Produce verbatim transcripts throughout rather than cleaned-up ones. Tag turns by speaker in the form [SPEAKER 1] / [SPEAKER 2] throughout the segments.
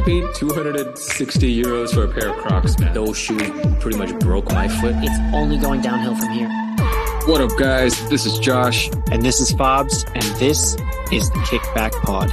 [SPEAKER 1] paid two hundred sixty euros for a pair of Crocs, man. Those shoes pretty much broke my foot.
[SPEAKER 2] It's only going downhill from here.
[SPEAKER 1] What up, guys? This is Josh.
[SPEAKER 2] And this is Fobs, and this is the Kickback Pod.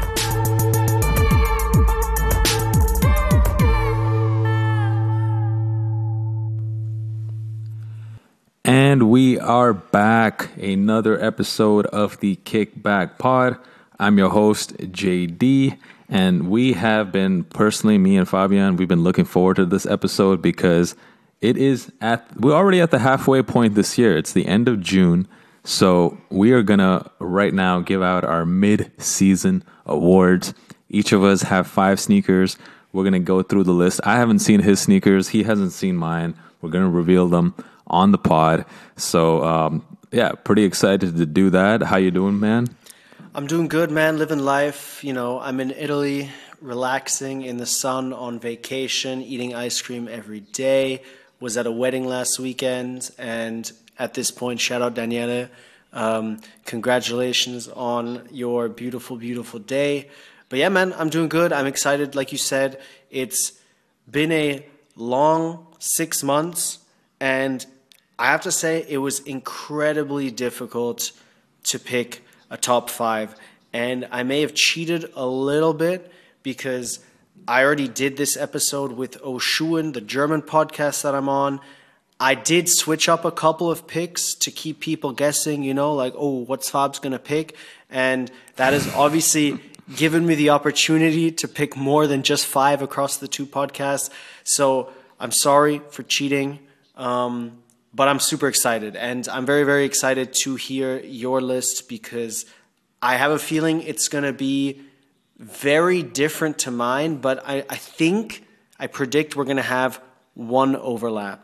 [SPEAKER 3] And we are back. Another episode of the Kickback Pod. I'm your host, J D. And we have been, personally, me and Fabian, we've been looking forward to this episode because it is at, we're already at the halfway point this year. It's the end of June. So we are going to right now give out our mid-season awards. Each of us have five sneakers. We're going to go through the list. I haven't seen his sneakers. He hasn't seen mine. We're going to reveal them on the pod. So, um, yeah, pretty excited to do that. How you doing, man?
[SPEAKER 4] I'm doing good, man. Living life. You know, I'm in Italy, relaxing in the sun on vacation, eating ice cream every day. Was at a wedding last weekend, and at this point, shout out Daniele. Um, congratulations on your beautiful, beautiful day. But yeah, man, I'm doing good. I'm excited. Like you said, it's been a long six months, and I have to say it was incredibly difficult to pick a top five. And I may have cheated a little bit because I already did this episode with Oshuen, the German podcast that I'm on. I did switch up a couple of picks to keep people guessing, you know, like, oh, what's Fab's going to pick? And that has obviously given me the opportunity to pick more than just five across the two podcasts. So I'm sorry for cheating. Um, But I'm super excited, and I'm very, very excited to hear your list because I have a feeling it's going to be very different to mine, but I, I think, I predict we're going to have one overlap.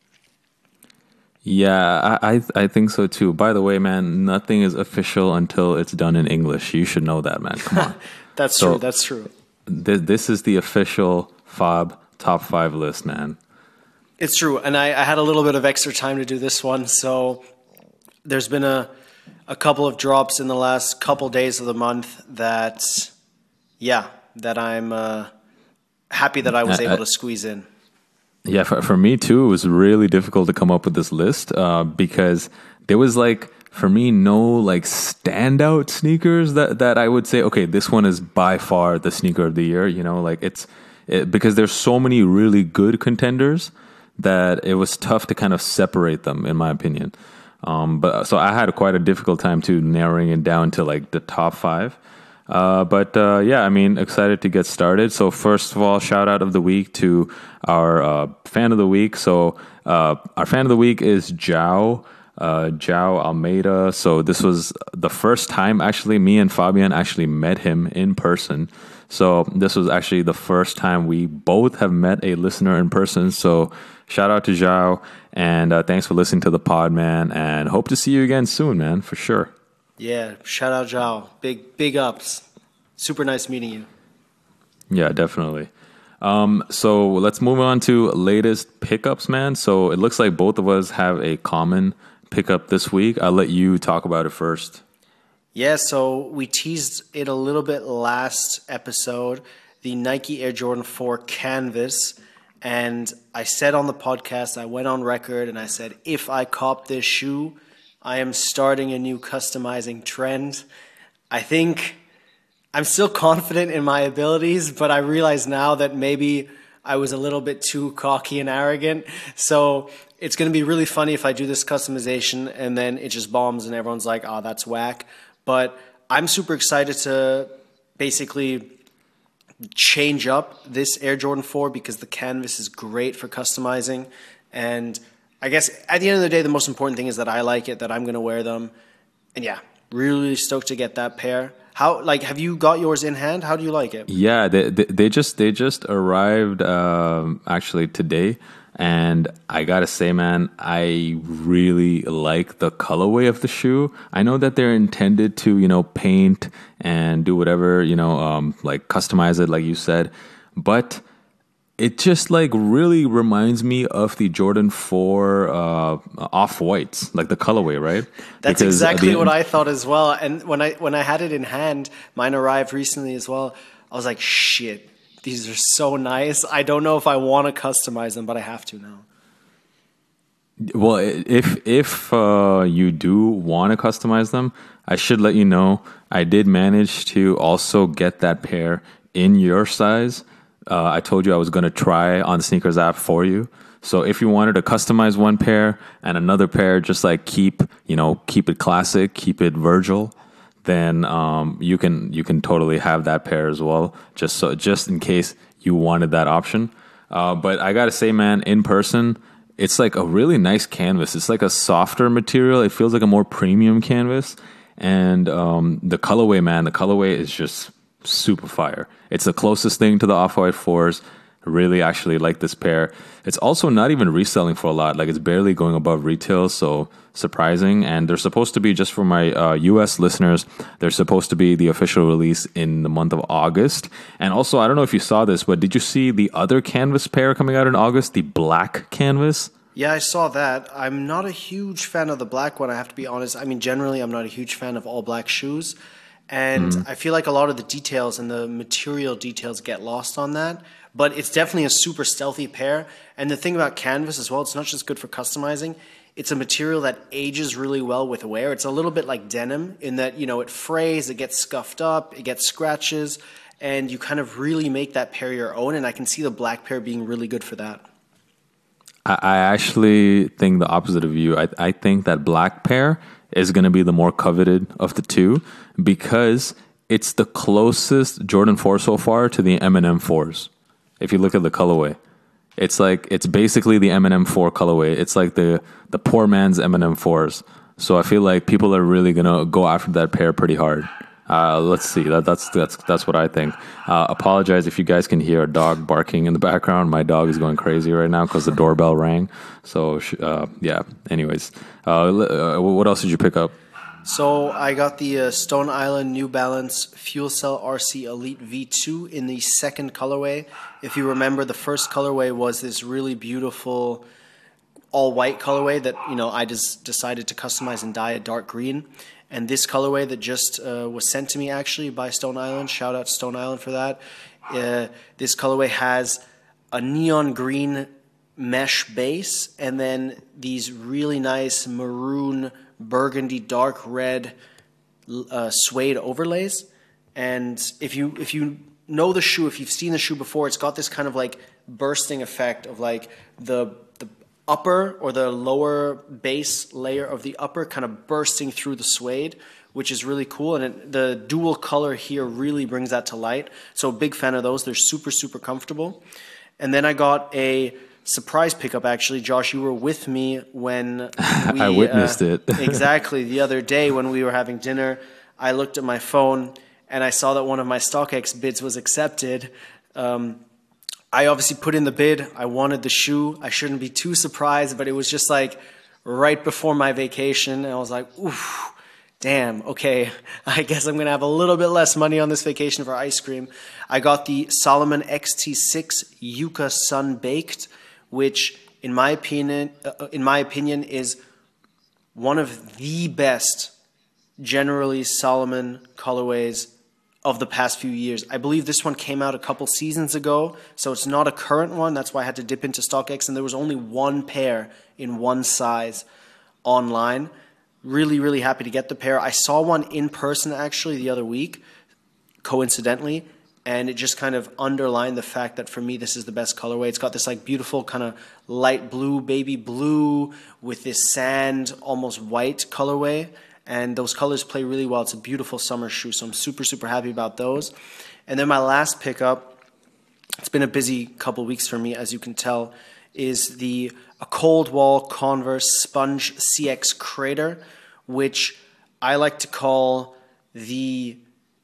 [SPEAKER 3] Yeah, I, I I think so too. By the way, man, nothing is official until it's done in English. You should know that, man. Come on.
[SPEAKER 4] That's
[SPEAKER 3] so
[SPEAKER 4] true, that's true.
[SPEAKER 3] Th- this is the official Fob top five list, man.
[SPEAKER 4] It's true, and I, I had a little bit of extra time to do this one, so there's been a a couple of drops in the last couple days of the month that, yeah, that I'm uh, happy that I was
[SPEAKER 3] I,
[SPEAKER 4] able
[SPEAKER 3] I,
[SPEAKER 4] to squeeze in.
[SPEAKER 3] Yeah, for, for me too, it was really difficult to come up with this list uh, because there was like, for me, no like standout sneakers that, that I would say, okay, this one is by far the sneaker of the year, you know, like it's, it, because there's so many really good contenders that it was tough to kind of separate them, in my opinion. Um, but so I had quite a difficult time too narrowing it down to like the top five. Uh, but uh, yeah, I mean, excited to get started. So first of all, shout out of the week to our uh, fan of the week. So uh, our fan of the week is Jao. Uh, Jao Almeida. So this was the first time actually me and Fabian actually met him in person. So this was actually the first time we both have met a listener in person. So shout out to Zhao, and uh, thanks for listening to the pod, man, and hope to see you again soon, man, for sure.
[SPEAKER 4] Yeah, shout out Zhao. Big, big ups. Super nice meeting you.
[SPEAKER 3] Yeah, definitely. Um, so let's move on to latest pickups, man. So it looks like both of us have a common pickup this week. I'll let you talk about it first.
[SPEAKER 4] Yeah, so we teased it a little bit last episode, the Nike Air Jordan four Canvas. And I said on the podcast, I went on record and I said, if I cop this shoe, I am starting a new customizing trend. I think I'm still confident in my abilities, but I realize now that maybe I was a little bit too cocky and arrogant. So it's going to be really funny if I do this customization and then it just bombs and everyone's like, oh, that's whack. But I'm super excited to basically change up this Air Jordan four because the canvas is great for customizing. And I guess at the end of the day, the most important thing is that I like it, that I'm going to wear them. And yeah, really stoked to get that pair. How, like, have you got yours in hand? How do you like it?
[SPEAKER 3] Yeah, they they, they just they just arrived um, actually today. And I gotta say, man, I really like the colorway of the shoe. I know that they're intended to, you know, paint and do whatever, you know, um, like customize it, like you said. But it just like really reminds me of the Jordan four uh, off-whites, like the colorway, right?
[SPEAKER 4] That's
[SPEAKER 3] Because
[SPEAKER 4] exactly
[SPEAKER 3] the,
[SPEAKER 4] what I thought as well. And when I when I had it in hand, mine arrived recently as well. I was like, shit, These are so nice. I don't know if I want to customize them, but I have to now.
[SPEAKER 3] Well, if if uh, you do want to customize them, I should let you know I did manage to also get that pair in your size. Uh, I told you I was going to try on the Sneakers app for you. So if you wanted to customize one pair and another pair, just like keep you know keep it classic, keep it Virgil, then um, you can you can totally have that pair as well. Just so just in case you wanted that option. Uh, but I gotta say, man, in person, it's like a really nice canvas. It's like a softer material. It feels like a more premium canvas. And um, the colorway, man, the colorway is just super fire. It's the closest thing to the Off-White fours. Really actually like this pair. It's also not even reselling for a lot. Like it's barely going above retail, so surprising. And they're supposed to be, just for my uh, U S listeners, they're supposed to be the official release in the month of August. And also, I don't know if you saw this, but did you see the other canvas pair coming out in August, the black canvas?
[SPEAKER 4] Yeah, I saw that. I'm not a huge fan of the black one, I have to be honest. I mean, generally, I'm not a huge fan of all black shoes. And mm. I feel like a lot of the details and the material details get lost on that. But it's definitely a super stealthy pair. And the thing about canvas as well, it's not just good for customizing. It's a material that ages really well with wear. It's a little bit like denim in that, you know, it frays, it gets scuffed up, it gets scratches, and you kind of really make that pair your own. And I can see the black pair being really good for that.
[SPEAKER 3] I, I actually think the opposite of you. I, I think that black pair is going to be the more coveted of the two because it's the closest Jordan four so far to the M and M fours. If you look at the colorway, it's like it's basically the M and M four colorway. It's like the the poor man's M and M fours. So I feel like people are really gonna go after that pair pretty hard. Uh, let's see. That, that's that's that's what I think. Uh, apologize if you guys can hear a dog barking in the background. My dog is going crazy right now because the doorbell rang. So uh, yeah. Anyways, uh, what else did you pick up?
[SPEAKER 4] So I got the uh, Stone Island New Balance Fuel Cell R C Elite V two in the second colorway. If you remember, the first colorway was this really beautiful all-white colorway that, you know, I just decided to customize and dye a dark green. And this colorway that just uh, was sent to me actually by Stone Island, shout out to Stone Island for that. Uh, this colorway has a neon green mesh base and then these really nice maroon burgundy dark red uh, suede overlays. And if you if you know the shoe, if you've seen the shoe before, it's got this kind of like bursting effect of like the the upper or the lower base layer of the upper kind of bursting through the suede, which is really cool. And it, the dual color here really brings that to light. So big fan of those. They're super, super comfortable. And then I got a surprise pickup, actually. Josh, you were with me when we...
[SPEAKER 3] I witnessed uh, it.
[SPEAKER 4] Exactly. The other day when we were having dinner, I looked at my phone and I saw that one of my StockX bids was accepted. Um, I obviously put in the bid. I wanted the shoe. I shouldn't be too surprised, but it was just like right before my vacation. And I was like, oof, damn, okay. I guess I'm going to have a little bit less money on this vacation for ice cream. I got the Salomon X T six Yucca Sun Baked, which in my opinion, uh, in my opinion is one of the best generally Salomon colorways of the past few years. I believe this one came out a couple seasons ago, so it's not a current one. That's why I had to dip into StockX, and there was only one pair in one size online. Really, really happy to get the pair. I saw one in person actually the other week, coincidentally, and it just kind of underlined the fact that for me this is the best colorway. It's got this like beautiful kind of light blue, baby blue with this sand, almost white colorway. And those colors play really well. It's a beautiful summer shoe, so I'm super, super happy about those. And then my last pickup, it's been a busy couple weeks for me, as you can tell, is the a Cold Wall Converse Sponge C X Crater, which I like to call the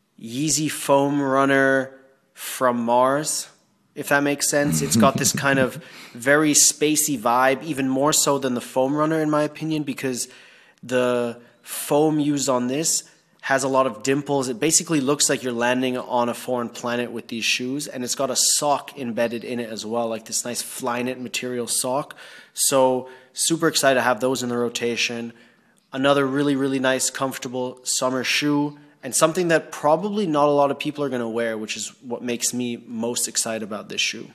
[SPEAKER 4] Yeezy Foam Runner from Mars, if that makes sense. It's got this kind of very spacey vibe, even more so than the Foam Runner, in my opinion, because the foam used on this has a lot of dimples. It basically looks like you're landing on a foreign planet with these shoes, and it's got a sock embedded in it as well, like this nice Flyknit material sock. So super excited to have those in the rotation. Another really, really nice, comfortable summer shoe, and something that probably not a lot of people are going to wear, which is what makes me most excited about this shoe.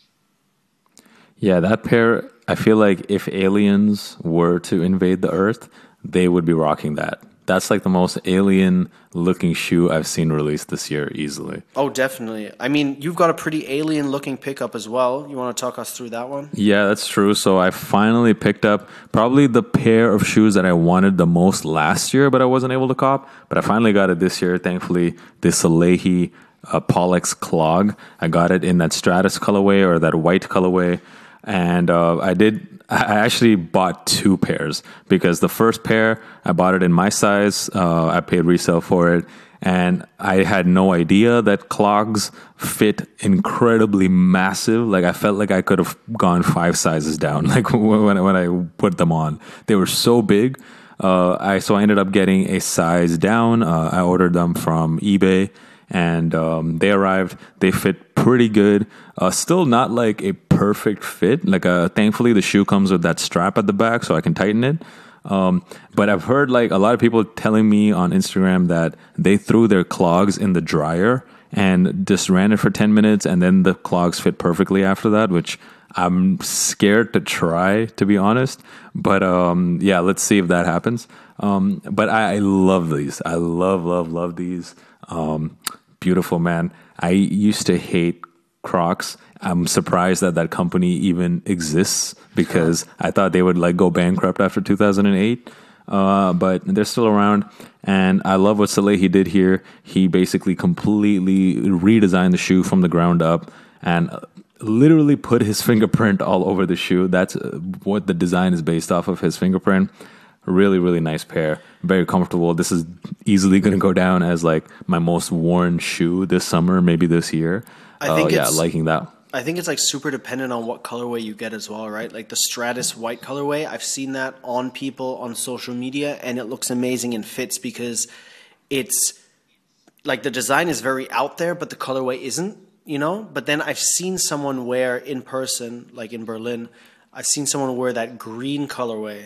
[SPEAKER 3] Yeah, that pair, I feel like if aliens were to invade the Earth, they would be rocking that. That's like the most alien-looking shoe I've seen released this year, easily.
[SPEAKER 4] Oh, definitely. I mean, you've got a pretty alien-looking pickup as well. You want to talk us through that one?
[SPEAKER 3] Yeah, that's true. So I finally picked up probably the pair of shoes that I wanted the most last year, but I wasn't able to cop. But I finally got it this year, thankfully. The Salehi uh, Pollux Clog. I got it in that Stratus colorway or that white colorway. And uh, I did. I actually bought two pairs because the first pair I bought it in my size. Uh, I paid resale for it, and I had no idea that clogs fit incredibly massive. Like I felt like I could have gone five sizes down. Like when when I put them on, they were so big. Uh, I so I ended up getting a size down. Uh, I ordered them from eBay. And um, they arrived. They fit pretty good. Uh, still not like a perfect fit. Like, uh, thankfully, the shoe comes with that strap at the back, so I can tighten it. Um, but I've heard like a lot of people telling me on Instagram that they threw their clogs in the dryer and just ran it for ten minutes, and then the clogs fit perfectly after that, which I'm scared to try, to be honest. But um, yeah, let's see if that happens. Um, but I, I love these. I love, love, love these. Um, beautiful, man. I used to hate Crocs. I'm surprised that that company even exists because I thought they would like go bankrupt after two thousand eight. Uh, but they're still around, and I love what Salehi did here. He basically completely redesigned the shoe from the ground up and literally put his fingerprint all over the shoe. That's what the design is based off of, his fingerprint. Really, really nice pair. Very comfortable. This is easily going to go down as like my most worn shoe this summer, maybe this year.
[SPEAKER 4] I think
[SPEAKER 3] uh, yeah,
[SPEAKER 4] it's,
[SPEAKER 3] liking that.
[SPEAKER 4] I think it's like super dependent on what colorway you get as well, right? Like the Stratus white colorway, I've seen that on people on social media, and it looks amazing and fits because it's like the design is very out there, but the colorway isn't, you know? But then I've seen someone wear in person, like in Berlin, I've seen someone wear that green colorway.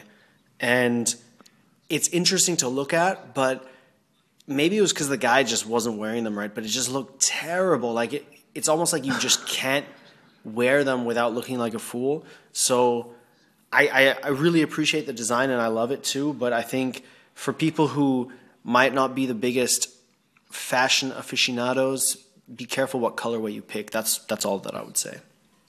[SPEAKER 4] And it's interesting to look at, but maybe it was because the guy just wasn't wearing them right, but it just looked terrible. Like it, it's almost like you just can't wear them without looking like a fool. So I, I, I really appreciate the design and I love it too, but I think for people who might not be the biggest fashion aficionados, be careful what colorway you pick. That's that's all that I would say.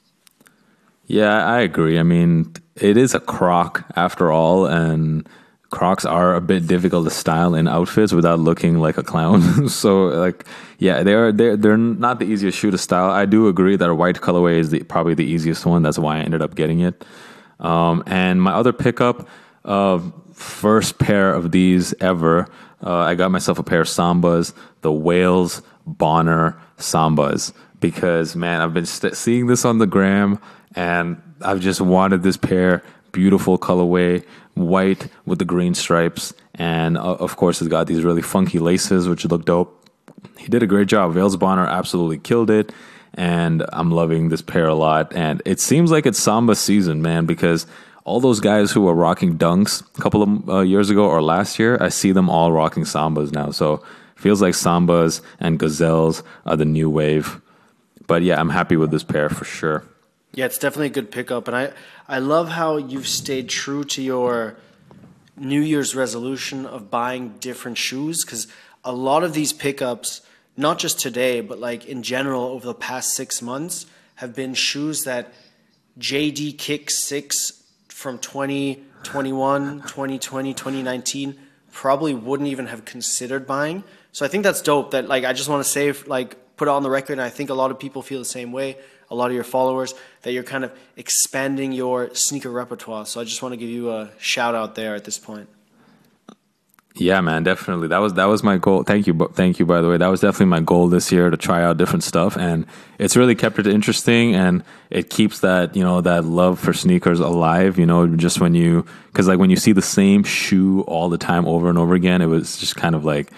[SPEAKER 3] Yeah, I agree. I mean, it is a Croc after all, and Crocs are a bit difficult to style in outfits without looking like a clown. So, like, yeah, they're they're they're not the easiest shoe to style. I do agree that a white colorway is the, probably the easiest one. That's why I ended up getting it. Um, and my other pickup, uh, first pair of these ever, uh, I got myself a pair of Sambas, the Wales Bonner Sambas, because man, I've been st- seeing this on the gram. And I've just wanted this pair, beautiful colorway, white with the green stripes. And uh, of course, it's got these really funky laces, which look dope. He did a great job. Wales Bonner absolutely killed it. And I'm loving this pair a lot. And it seems like it's Samba season, man, because all those guys who were rocking Dunks a couple of uh, years ago or last year, I see them all rocking Sambas now. So feels like Sambas and Gazelles are the new wave. But yeah, I'm happy with this pair for sure.
[SPEAKER 4] Yeah, it's definitely a good pickup. And I, I love how you've stayed true to your New Year's resolution of buying different shoes, because a lot of these pickups, not just today, but like in general over the past six months, have been shoes that J D Kick six from twenty twenty-one, twenty twenty, twenty nineteen probably wouldn't even have considered buying. So I think that's dope that, like, I just want to say, like, put it on the record, and I think a lot of people feel the same way, a lot of your followers, that you're kind of expanding your sneaker repertoire. So I just want to give you a shout out there at this point.
[SPEAKER 3] Yeah, man, definitely. That was that was my goal. Thank you, thank you. By the way, that was definitely my goal this year, to try out different stuff, and it's really kept it interesting, and it keeps that, you know, that love for sneakers alive. You know, just when you, because like when you see the same shoe all the time over and over again, it was just kind of like,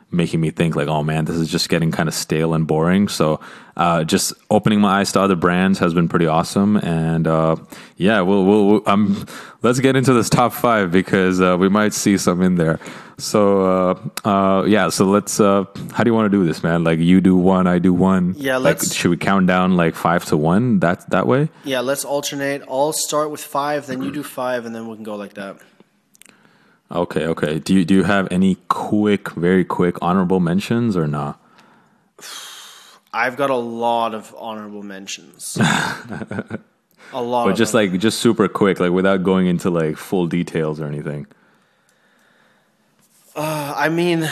[SPEAKER 3] making me think like, oh man, this is just getting kind of stale and boring. So uh, just opening my eyes to other brands has been pretty awesome. And uh, yeah, we'll, we'll, we'll um, let's get into this top five because uh, we might see some in there. So uh, uh, yeah, so let's. Uh, how do you want to do this, man? Like you do one, I do one.
[SPEAKER 4] Yeah,
[SPEAKER 3] like,
[SPEAKER 4] let's.
[SPEAKER 3] Should we count down like five to one? That that way.
[SPEAKER 4] Yeah, let's alternate. I'll start with five, then you do five, and then we can go like that.
[SPEAKER 3] Okay, okay. Do you do you have any quick, very quick honorable mentions or not?
[SPEAKER 4] I've got a lot of honorable mentions. a lot.
[SPEAKER 3] But
[SPEAKER 4] of
[SPEAKER 3] just
[SPEAKER 4] them.
[SPEAKER 3] like just super quick, like without going into like full details or anything.
[SPEAKER 4] Uh, I mean,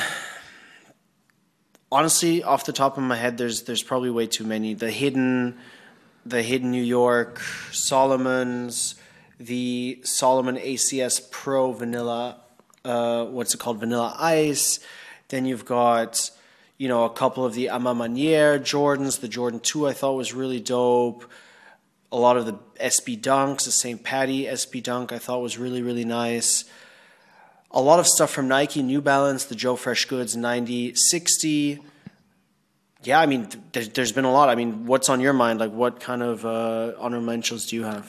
[SPEAKER 4] honestly, off the top of my head, there's there's probably way too many. The hidden, the hidden New York, Solomon's, the Solomon A C S Pro Vanilla. Uh, what's it called? Vanilla Ice. Then you've got, you know, a couple of the Ama Maniere Jordans. The Jordan two I thought was really dope. A lot of the S B Dunks, the Saint Patty S B Dunk I thought was really, really nice. A lot of stuff from Nike, New Balance, the Joe Fresh Goods ninety sixty. Yeah, I mean, there's, there's been a lot. I mean, what's on your mind? Like, what kind of uh, honorable mentions do you have?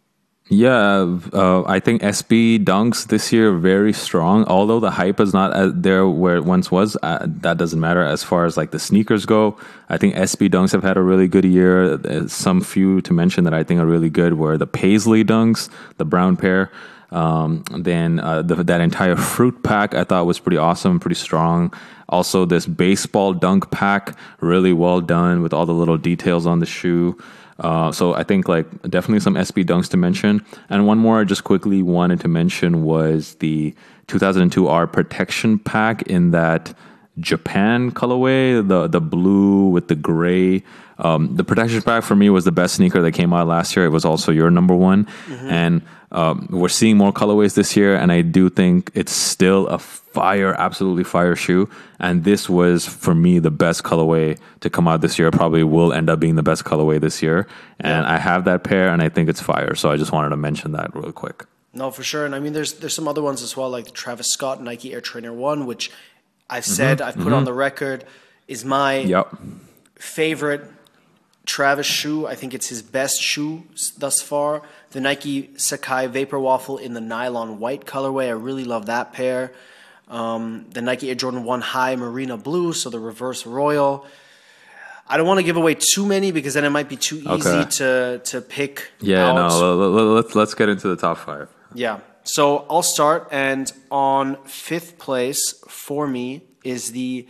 [SPEAKER 3] Yeah, uh, I think S B Dunks this year very strong. Although the hype is not uh, there where it once was, uh, that doesn't matter as far as like the sneakers go. I think S B Dunks have had a really good year. There's some few to mention that I think are really good were the Paisley Dunks, the brown pair. Um, then uh, the, that entire fruit pack I thought was pretty awesome, pretty strong. Also, this baseball dunk pack, really well done with all the little details on the shoe. Uh, so I think like definitely some S B Dunks to mention. And one more I just quickly wanted to mention was the two thousand two R Protection Pack in that Japan colorway, the the blue with the gray. Um, the Protection Pack for me was the best sneaker that came out last year. It was also your number one. Mm-hmm. And um, we're seeing more colorways this year, and I do think it's still a fire, absolutely fire shoe. And this was, for me, the best colorway to come out this year. Probably will end up being the best colorway this year. And yeah. I have that pair, and I think it's fire. So I just wanted to mention that real quick.
[SPEAKER 4] No, for sure. And I mean, there's there's some other ones as well, like the Travis Scott Nike Air Trainer one, which I've said, mm-hmm. I've put mm-hmm. on the record, is my
[SPEAKER 3] yep.
[SPEAKER 4] favorite Travis shoe. I think it's his best shoe thus far. The Nike Sacai Vapor Waffle in the nylon white colorway. I really love that pair. Um, the Nike Air Jordan one High Marina Blue, so the reverse royal. I don't want to give away too many because then it might be too easy okay. to to pick.
[SPEAKER 3] Yeah,
[SPEAKER 4] out.
[SPEAKER 3] no. Let's let's get into the top five.
[SPEAKER 4] Yeah. So I'll start, and on fifth place for me is the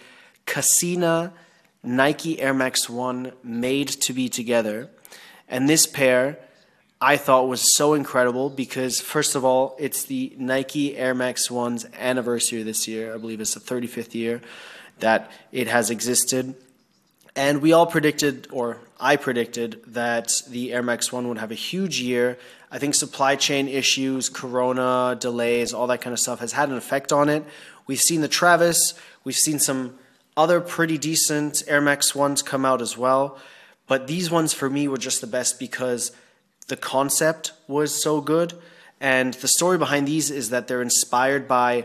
[SPEAKER 4] Casina Nike Air Max one Made to Be Together. And this pair I thought was so incredible because, first of all, it's the Nike Air Max one's anniversary this year. I believe it's the thirty-fifth year that it has existed. And we all predicted, or I predicted, that the Air Max one would have a huge year. I think supply chain issues, corona, delays, all that kind of stuff has had an effect on it. We've seen the Travis. We've seen some other pretty decent Air Max ones come out as well. But these ones for me were just the best because the concept was so good. And the story behind these is that they're inspired by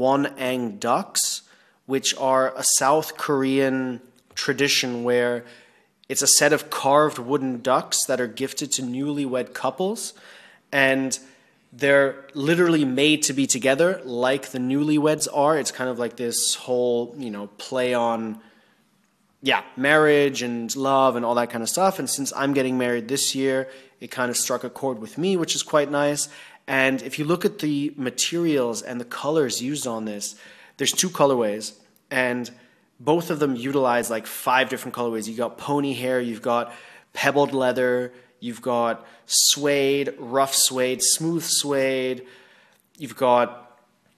[SPEAKER 4] Wonang ducks, which are a South Korean tradition where it's a set of carved wooden ducks that are gifted to newlywed couples, and they're literally made to be together like the newlyweds are. It's kind of like this whole, you know, play on, yeah, marriage and love and all that kind of stuff. And since I'm getting married this year, it kind of struck a chord with me, which is quite nice. And if you look at the materials and the colors used on this, there's two colorways, and both of them utilize like five different colorways. You got pony hair, you've got pebbled leather, you've got suede, rough suede, smooth suede. You've got,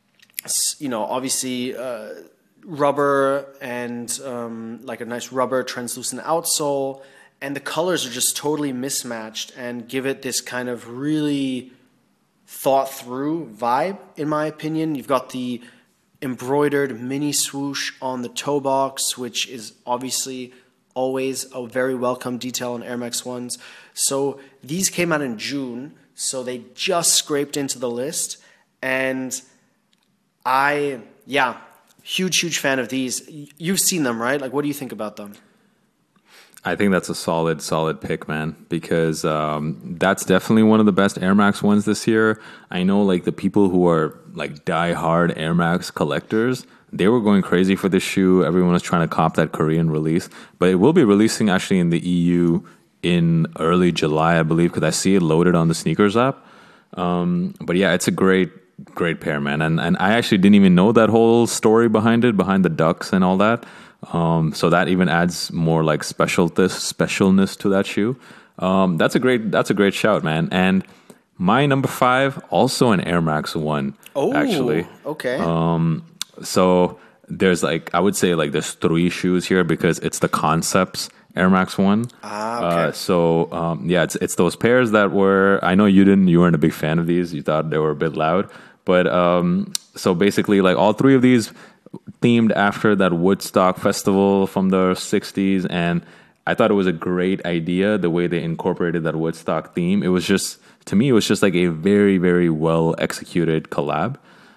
[SPEAKER 4] you know, obviously uh, rubber and um, like a nice rubber translucent outsole. And the colors are just totally mismatched and give it this kind of really thought through vibe, in my opinion. You've got the embroidered mini swoosh on the toe box, which is obviously always a very welcome detail on Air Max ones. So these came out in June, so they just scraped into the list. And I, yeah, Huge, huge fan of these. You've seen them, right? Like, what do you think about them?
[SPEAKER 3] I think that's a solid, solid pick, man, because um, that's definitely one of the best Air Max ones this year. I know, like, the people who are, like, die-hard Air Max collectors, they were going crazy for this shoe. Everyone was trying to cop that Korean release. But it will be releasing, actually, in the E U in early July, I believe, because I see it loaded on the Sneakers app. Um, but, yeah, it's a great, great pair, man. And, and I actually didn't even know that whole story behind it, behind the ducks and all that. Um, so that even adds more like special specialness to that shoe. Um, that's a great that's a great shout, man. And my number five, also an Air Max One.
[SPEAKER 4] Oh,
[SPEAKER 3] actually,
[SPEAKER 4] okay.
[SPEAKER 3] Um, so there's like I would say like there's three shoes here because it's the Concepts Air Max One.
[SPEAKER 4] Ah, okay.
[SPEAKER 3] Uh, so um, yeah, it's it's those pairs that were. I know you didn't. You weren't a big fan of these. You thought they were a bit loud. But um, so basically, like all three of these themed after that Woodstock festival from the sixties, and I thought it was a great idea the way they incorporated that Woodstock theme. It was just, to me, it was just like a very, very well executed collab.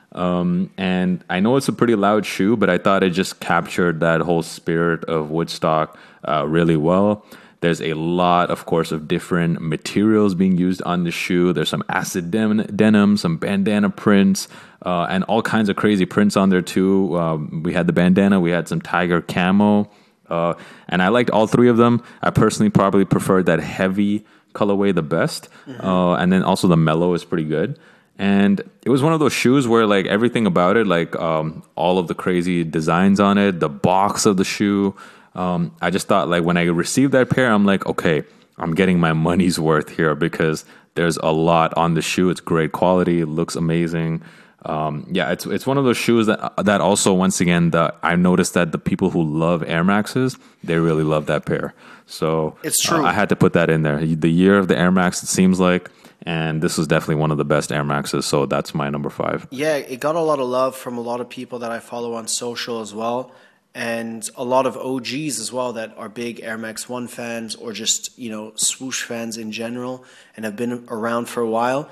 [SPEAKER 3] Um, and I know it's a pretty loud shoe, but I thought it just captured that whole spirit of Woodstock uh, really well. There's a lot, of course, of different materials being used on the shoe. There's some acid den- denim, some bandana prints, uh, and all kinds of crazy prints on there too. Um, we had the bandana, we had some tiger camo, uh, and I liked all three of them. I personally probably preferred that heavy colorway the best, mm-hmm. uh, and then also the mellow is pretty good. And it was one of those shoes where like everything about it, like um, all of the crazy designs on it, the box of the shoe. Um, I just thought like when I received that pair, I'm like, okay, I'm getting my money's worth here because there's a lot on the shoe. It's great quality. It looks amazing. Um, yeah, it's it's one of those shoes that that also, once again, the, I noticed that the people who love Air Maxes, they really love that pair. So
[SPEAKER 4] it's true.
[SPEAKER 3] Uh, I had to put that in there. The year of the Air Max, it seems like, and this was definitely one of the best Air Maxes. So that's my number five.
[SPEAKER 4] Yeah, it got a lot of love from a lot of people that I follow on social as well. And a lot of O Gs as well that are big Air Max One fans or just, you know, swoosh fans in general and have been around for a while.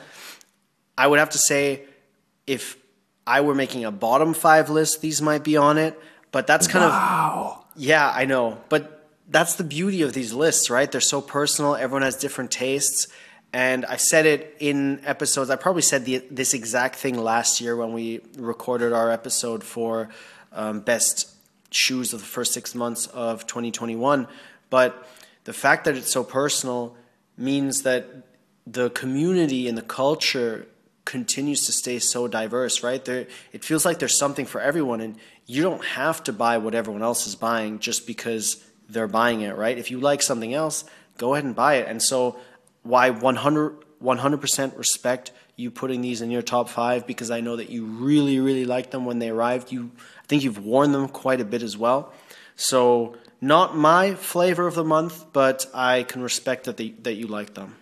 [SPEAKER 4] I would have to say if I were making a bottom five list, these might be on it. But that's kind
[SPEAKER 3] wow.
[SPEAKER 4] of... Yeah, I know. But that's the beauty of these lists, right? They're so personal. Everyone has different tastes. And I said it in episodes. I probably said the, this exact thing last year when we recorded our episode for um, best shoes of the first six months of twenty twenty-one. But the fact that it's so personal means that the community and the culture continues to stay so diverse, right? There, it feels like there's something for everyone, and you don't have to buy what everyone else is buying just because they're buying it, right? If you like something else, go ahead and buy it. And so why one hundred percent respect you putting these in your top five, because I know that you really, really liked them when they arrived. You, I think you've worn them quite a bit as well. So not my flavor of the month, but I can respect that they, that you like them.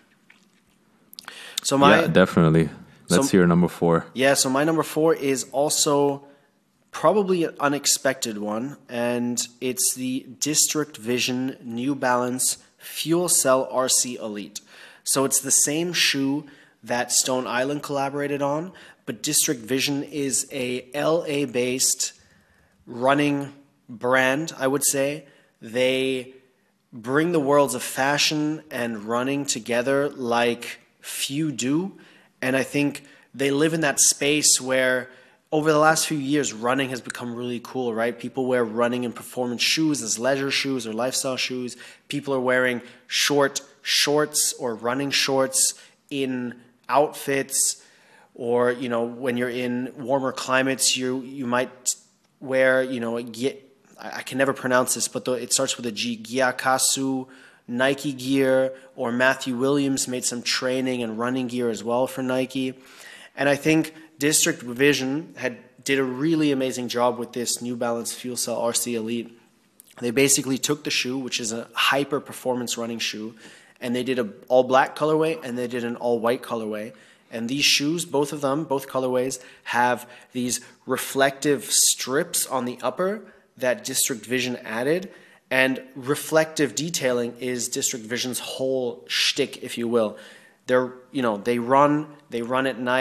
[SPEAKER 4] So my
[SPEAKER 3] yeah, definitely. Let's so, hear number four.
[SPEAKER 4] Yeah, so my number four is also probably an unexpected one, and it's the District Vision New Balance Fuel Cell R C Elite. So it's the same shoe that Stone Island collaborated on, but District Vision is a L A-based running brand, I would say. They bring the worlds of fashion and running together like few do, and I think they live in that space where over the last few years, running has become really cool, right? People wear running and performance shoes as leisure shoes or lifestyle shoes. People are wearing short shorts or running shorts in outfits, or, you know, when you're in warmer climates, you you might wear, you know, a, I can never pronounce this, but the, it starts with a G, Gyakasu Nike gear, or Matthew Williams made some training and running gear as well for Nike. And I think District Vision had did a really amazing job with this New Balance Fuel Cell R C Elite. They basically took the shoe, which is a hyper performance running shoe, and they did an all black colorway and they did an all white colorway. And these shoes, both of them, both colorways, have these reflective strips on the upper that District Vision added. And reflective detailing is District Vision's whole shtick, if you will. They're, you know, they run, they run at night,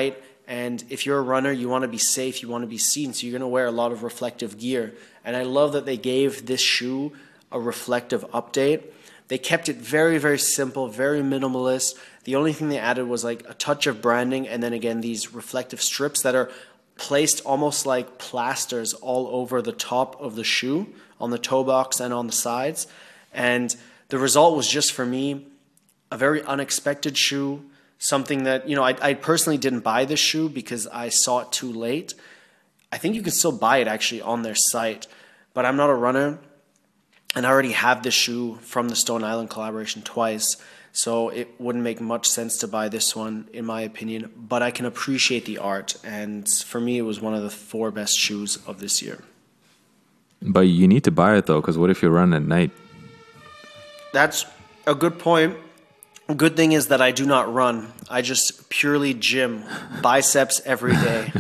[SPEAKER 4] And if you're a runner, you want to be safe, you want to be seen, so you're going to wear a lot of reflective gear. And I love that they gave this shoe a reflective update. They kept it very, very simple, very minimalist. The only thing they added was like a touch of branding, and then again, these reflective strips that are placed almost like plasters all over the top of the shoe, on the toe box and on the sides. And the result was just, for me, a very unexpected shoe, something that, you know, I, I personally didn't buy this shoe because I saw it too late. I think you can still buy it actually on their site, but I'm not a runner, and I already have this shoe from the Stone Island collaboration twice, so it wouldn't make much sense to buy this one, in my opinion, but I can appreciate the art, and for me, it was one of the four best shoes of this year.
[SPEAKER 3] But you need to buy it, though, because what if you run at night?
[SPEAKER 4] That's a good point. Good thing is that I do not run. I just purely gym, biceps every day.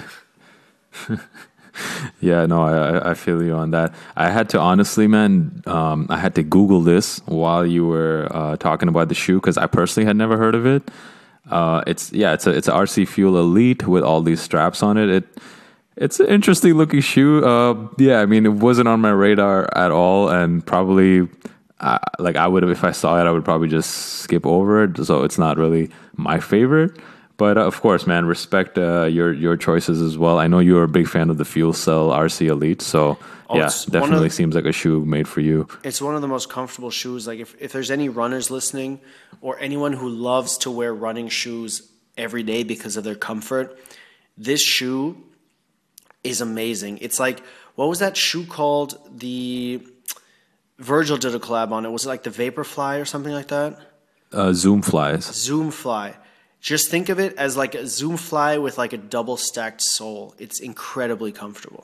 [SPEAKER 3] Yeah, no, I I feel you on that. I had to honestly, man, um, I had to Google this while you were uh, talking about the shoe because I personally had never heard of it. Uh, it's yeah, it's a it's a R C Fuel Elite with all these straps on it. It it's an interesting looking shoe. Uh, yeah, I mean, it wasn't on my radar at all, and probably uh, like I would have, if I saw it, I would probably just skip over it. So it's not really my favorite. But uh, of course, man, respect uh, your your choices as well. I know you're a big fan of the Fuel Cell R C Elite, so
[SPEAKER 4] oh,
[SPEAKER 3] yeah, definitely
[SPEAKER 4] of,
[SPEAKER 3] seems like a shoe made for you.
[SPEAKER 4] It's one of the most comfortable shoes. Like if, if there's any runners listening or anyone who loves to wear running shoes every day because of their comfort, this shoe is amazing. It's like, what was that shoe called? The Virgil did a collab on it. Was it like the Vaporfly or something like that?
[SPEAKER 3] Uh, Zoom Flies.
[SPEAKER 4] Zoom Fly. Just think of it as like a Zoom Fly with like a double stacked sole. It's incredibly comfortable.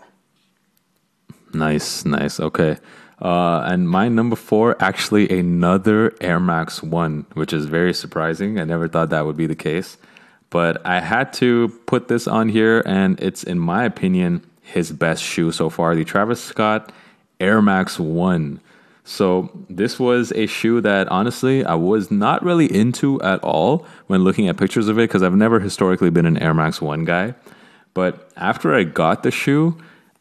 [SPEAKER 3] Nice, nice. Okay. Uh, and my number four, actually another Air Max one, which is very surprising. I never thought that would be the case. But I had to put this on here, and it's, in my opinion, his best shoe so far, the Travis Scott Air Max one. So this was a shoe that, honestly, I was not really into at all when looking at pictures of it because I've never historically been an Air Max one guy. But after I got the shoe,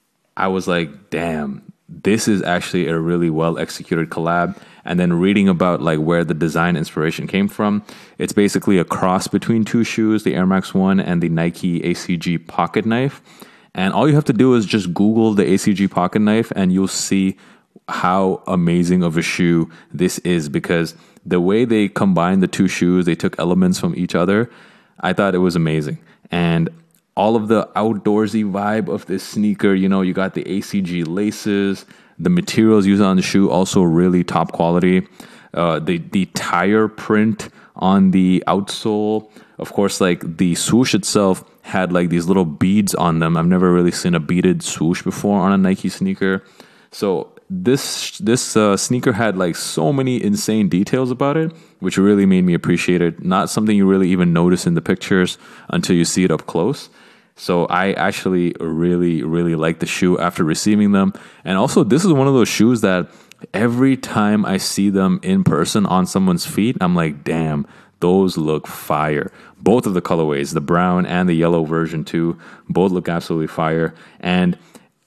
[SPEAKER 3] I was like, damn, this is actually a really well-executed collab. And then reading about like where the design inspiration came from, it's basically a cross between two shoes, the Air Max one and the Nike A C G Pocket Knife. And all you have to do is just Google the A C G Pocket Knife and you'll see how amazing of a shoe this is, because the way they combined the two shoes, they took elements from each other. I thought it was amazing. And all of the outdoorsy vibe of this sneaker, you know, you got the A C G laces, the materials used on the shoe, also really top quality. Uh, the, the tire print on the outsole, of course, like the swoosh itself had like these little beads on them. I've never really seen a beaded swoosh before on a Nike sneaker. So this this uh, sneaker had like so many insane details about it, which really made me appreciate it. Not something you really even notice in the pictures until you see it up close. So I actually really, really like the shoe after receiving them. And also, this is one of those shoes that every time I see them in person on someone's feet, I'm like, damn, those look fire. Both of the colorways, the brown and the yellow version too, both look absolutely fire. And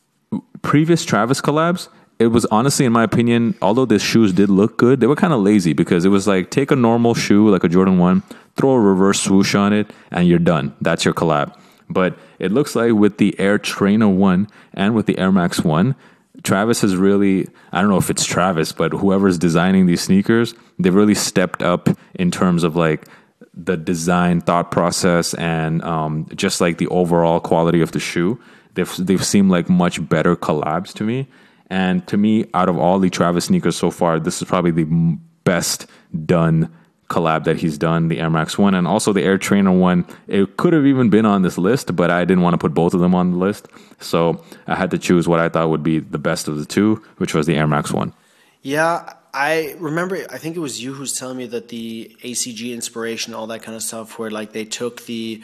[SPEAKER 3] previous Travis collabs, it was honestly, in my opinion, although the shoes did look good, they were kind of lazy because it was like, take a normal shoe like a Jordan one, throw a reverse swoosh on it, and you're done. That's your collab. But it looks like with the Air Trainer one and with the Air Max one, Travis has really, I don't know if it's Travis, but whoever's designing these sneakers, they've really stepped up in terms of like the design thought process and um, just like the overall quality of the shoe. They've, they've seemed like much better collabs to me. And to me, out of all the Travis sneakers so far, this is probably the best done collab that he's done, the Air Max one and also the Air Trainer one. It could have even been on this list, but I didn't want to put both of them on the list. So I had to choose what I thought would be the best of the two, which was the Air Max one.
[SPEAKER 4] Yeah, I remember, I think it was you who's telling me that the A C G inspiration, all that kind of stuff, where like they took the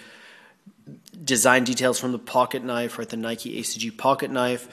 [SPEAKER 4] design details from the pocket knife, right, the Nike A C G pocket knife,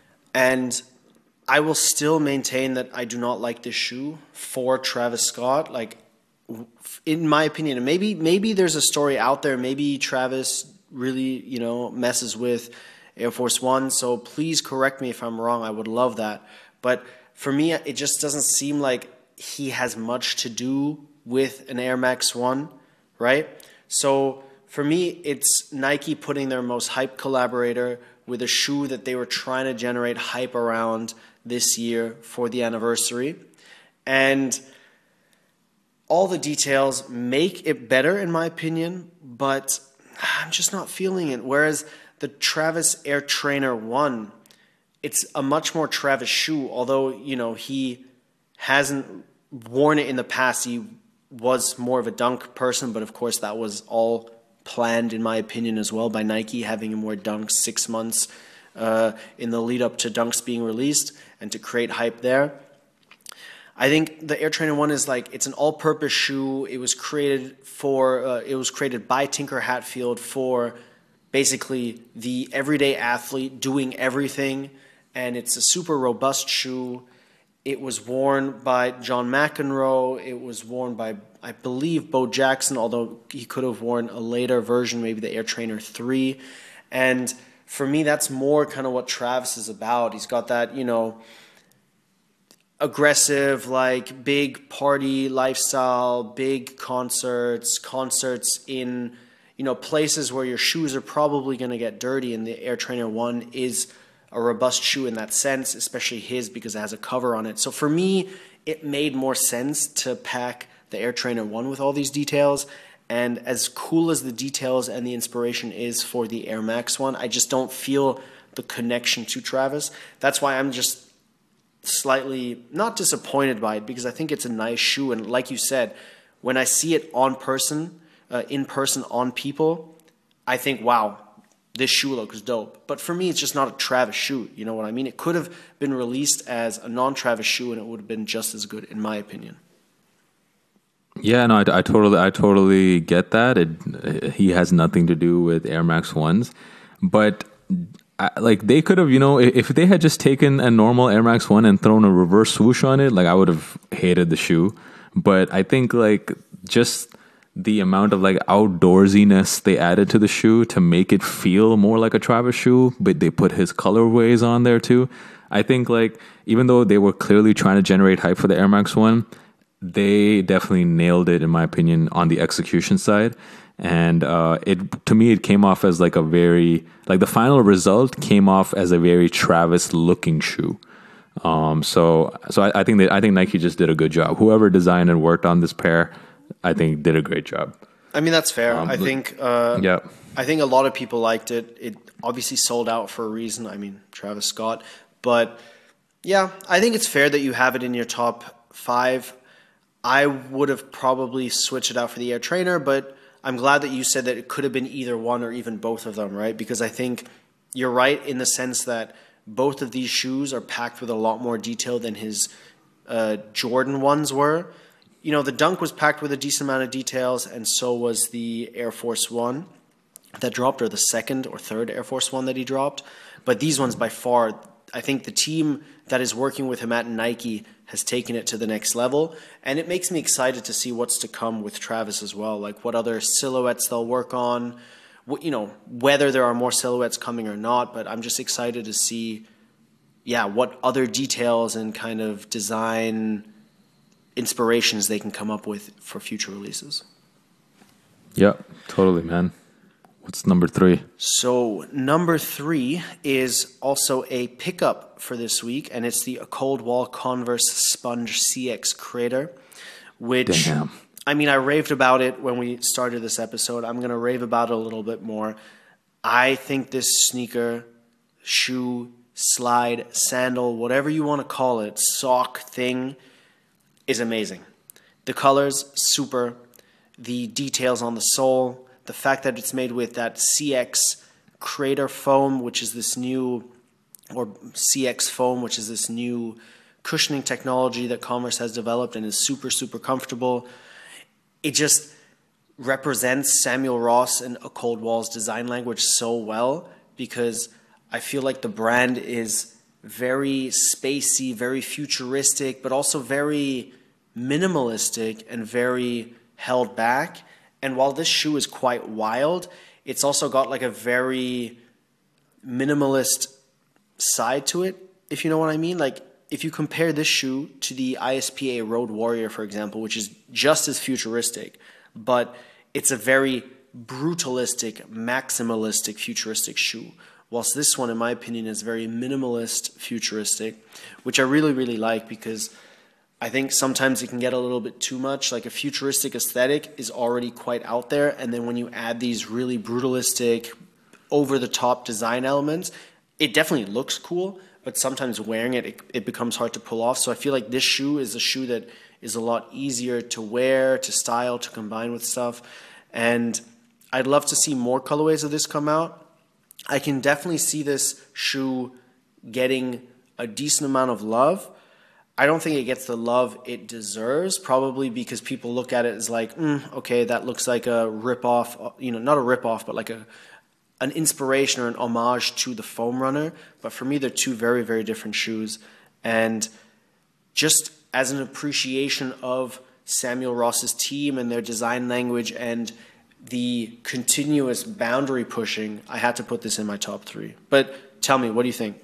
[SPEAKER 4] and I will still maintain that I do not like this shoe for Travis Scott. Like, in my opinion, and maybe maybe there's a story out there. Maybe Travis really, you know, messes with Air Force One. So please correct me if I'm wrong. I would love that. But for me, it just doesn't seem like he has much to do with an Air Max One, right? So for me, it's Nike putting their most hype collaborator with a shoe that they were trying to generate hype around this year for the anniversary. And all the details make it better, in my opinion, but I'm just not feeling it. Whereas the Travis Air Trainer one, it's a much more Travis shoe, although, you know, he hasn't worn it in the past. He was more of a dunk person, but of course that was all planned, in my opinion, as well by Nike, having him wear dunks six months uh, in the lead up to dunks being released and to create hype there. I think the Air Trainer one is like, it's an all-purpose shoe. It was created for, uh, it was created by Tinker Hatfield for basically the everyday athlete doing everything, and it's a super robust shoe. It was worn by John McEnroe. It was worn by, I believe, Bo Jackson, although he could have worn a later version, maybe the Air Trainer three. And for me, that's more kind of what Travis is about. He's got that, you know, aggressive, like big party lifestyle, big concerts, concerts in, you know, places where your shoes are probably going to get dirty, and the Air Trainer one is a robust shoe in that sense, especially his because it has a cover on it. So for me, it made more sense to pack the Air Trainer one with all these details. And as cool as the details and the inspiration is for the Air Max one, I just don't feel the connection to Travis. That's why I'm just slightly not disappointed by it, because I think it's a nice shoe. And like you said, when I see it on person, uh, in person on people, I think, wow, this shoe looks dope. But for me, it's just not a Travis shoe. You know what I mean? It could have been released as a non-Travis shoe and it would have been just as good, in my opinion.
[SPEAKER 3] Yeah, no, I, I totally, I totally get that. It, he has nothing to do with Air Max ones, but I, like they could have, you know, if they had just taken a normal Air Max one and thrown a reverse swoosh on it, like I would have hated the shoe. But I think like just the amount of like outdoorsiness they added to the shoe to make it feel more like a Travis shoe, but they put his colorways on there too. I think like even though they were clearly trying to generate hype for the Air Max one, they definitely nailed it, in my opinion, on the execution side. And uh, it to me, it came off as like a very, like the final result came off as a very Travis looking shoe. Um, so so I, I think that I think Nike just did a good job. Whoever designed and worked on this pair, I think did a great job.
[SPEAKER 4] I mean, that's fair. Um, I think uh,
[SPEAKER 3] yeah.
[SPEAKER 4] I think a lot of people liked it. It obviously sold out for a reason. I mean, Travis Scott. But yeah, I think it's fair that you have it in your top five. I would have probably switched it out for the Air Trainer, but I'm glad that you said that it could have been either one or even both of them, right? Because I think you're right in the sense that both of these shoes are packed with a lot more detail than his uh, Jordan ones were. You know, the Dunk was packed with a decent amount of details, and so was the Air Force One that dropped, or the second or third Air Force One that he dropped. But these ones, by far, I think the team that is working with him at Nike has taken it to the next level. And it makes me excited to see what's to come with Travis as well, like what other silhouettes they'll work on, you know, whether there are more silhouettes coming or not. But I'm just excited to see, yeah, what other details and kind of design inspirations they can come up with for future releases.
[SPEAKER 3] Yeah, totally, man. What's number three?
[SPEAKER 4] So number three is also a pickup for this week, and it's the Cold Wall Converse Sponge C X Crater, which,
[SPEAKER 3] Damn.
[SPEAKER 4] I mean, I raved about it when we started this episode. I'm going to rave about it a little bit more. I think this sneaker, shoe, slide, sandal, whatever you want to call it, sock thing, is amazing. The colors, super. The details on the sole, the fact that it's made with that C X Crater foam, which is this new, or C X foam, which is this new cushioning technology that Converse has developed and is super, super comfortable. It just represents Samuel Ross and A Cold Wall's design language so well, because I feel like the brand is very spacey, very futuristic, but also very minimalistic and very held back. And while this shoe is quite wild, it's also got like a very minimalist side to it, if you know what I mean. Like if you compare this shoe to the I S P A Road Warrior, for example, which is just as futuristic, but it's a very brutalistic, maximalistic, futuristic shoe. Whilst this one, in my opinion, is very minimalist, futuristic, which I really, really like because I think sometimes it can get a little bit too much. Like a futuristic aesthetic is already quite out there, and then when you add these really brutalistic, over-the-top design elements, it definitely looks cool, but sometimes wearing it, it, it becomes hard to pull off. So I feel like this shoe is a shoe that is a lot easier to wear, to style, to combine with stuff. And I'd love to see more colorways of this come out. I can definitely see this shoe getting a decent amount of love. I don't think it gets the love it deserves, probably because people look at it as like, mm, okay, that looks like a rip-off, you know, not a rip-off, but like a an inspiration or an homage to the Foam Runner. But for me, they're two very, very different shoes. And just as an appreciation of Samuel Ross's team and their design language and the continuous boundary pushing, I had to put this in my top three. But tell me, what do you think?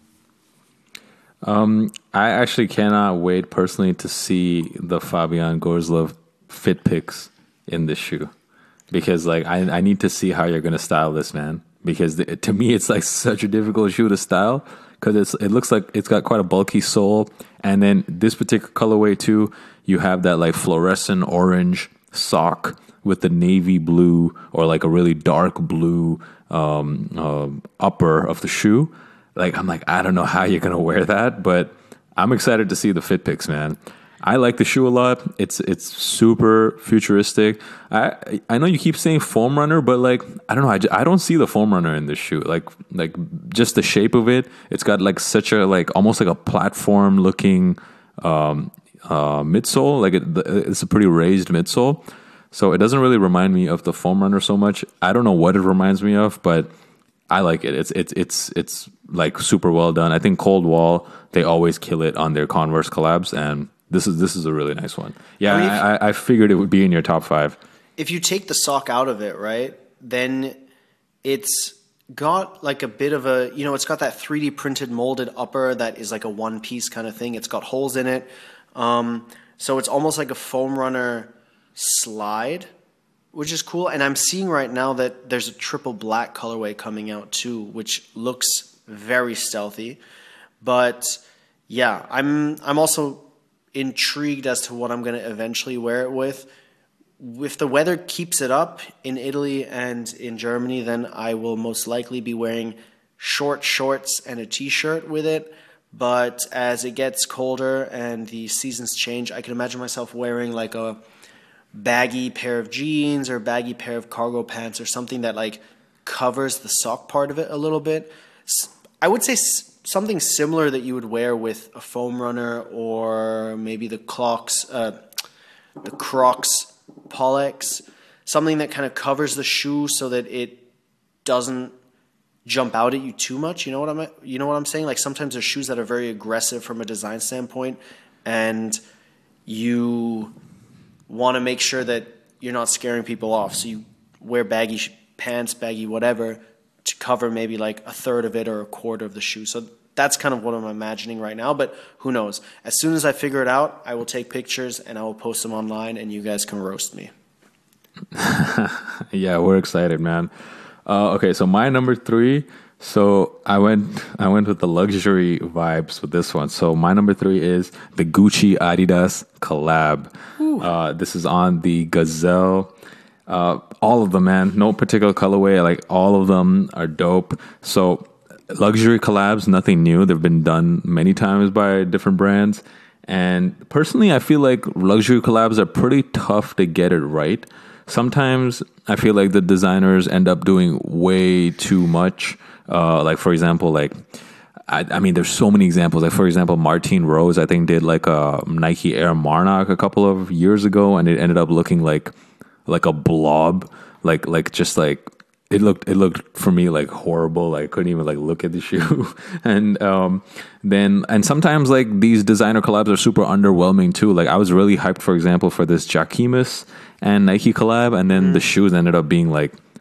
[SPEAKER 3] Um, I actually cannot wait personally to see the Fabian Gorzlov fit pics in this shoe. Because like I, I need to see how you're gonna style this, man. Because the, to me, it's like such a difficult shoe to style because it's it looks like it's got quite a bulky sole, and then this particular colorway too, you have that like fluorescent orange sock with the navy blue or like a really dark blue um, uh, upper of the shoe. Like I'm like I don't know how you're gonna wear that, but I'm excited to see the fit pics, man. I like the shoe a lot. It's it's super futuristic. I I know you keep saying Foam Runner, but like I don't know. I, I don't see the Foam Runner in this shoe. Like like just the shape of it. It's got like such a like almost like a platform looking um, uh, midsole. Like it, it's a pretty raised midsole, so it doesn't really remind me of the Foam Runner so much. I don't know what it reminds me of, but I like it. It's it's it's it's like super well done. I think Cold Wall, they always kill it on their Converse collabs, and This is this is a really nice one. Yeah, I, mean, if, I, I figured it would be in your top five.
[SPEAKER 4] If you take the sock out of it, right, then it's got like a bit of a, you know, it's got that three D printed molded upper that is like a one piece kind of thing. It's got holes in it. Um, so it's almost like a Foam Runner slide, which is cool. And I'm seeing right now that there's a triple black colorway coming out too, which looks very stealthy. But yeah, I'm I'm also intrigued as to what I'm going to eventually wear it with. If the weather keeps it up in Italy and in Germany, then I will most likely be wearing short shorts and a t-shirt with it. But as it gets colder and the seasons change, I can imagine myself wearing like a baggy pair of jeans or baggy pair of cargo pants or something that like covers the sock part of it a little bit. I would say something similar that you would wear with a Foam Runner or maybe the Clocks, uh, the Crocs Pollex, something that kind of covers the shoe so that it doesn't jump out at you too much. You know what I'm, you know what I'm saying? Like sometimes there's shoes that are very aggressive from a design standpoint, and you want to make sure that you're not scaring people off. So you wear baggy pants, baggy whatever, to cover maybe like a third of it or a quarter of the shoe. So that's kind of what I'm imagining right now, but who knows? As soon as I figure it out, I will take pictures and I will post them online and you guys can roast me.
[SPEAKER 3] Yeah, we're excited, man. Uh, okay, so my number three. So I went I went with the luxury vibes with this one. So my number three is the Gucci Adidas collab. Uh, this is on the Gazelle. Uh, all of them, man. No particular colorway. Like all of them are dope. So luxury collabs, nothing new. They've been done many times by different brands. And personally, I feel like luxury collabs are pretty tough to get it right. Sometimes I feel like the designers end up doing way too much. Uh, like, for example, like, I, I mean, there's so many examples. Like, for example, Martine Rose, I think, did like a Nike Air Marnock a couple of years ago, and it ended up looking like like a blob, like like just like it looked it looked for me like horrible. Like, I couldn't even like look at the shoe. and um, then and sometimes like these designer collabs are super underwhelming too. Like I was really hyped, for example, for this Jacquemus and Nike collab, and then mm. the shoes ended up being like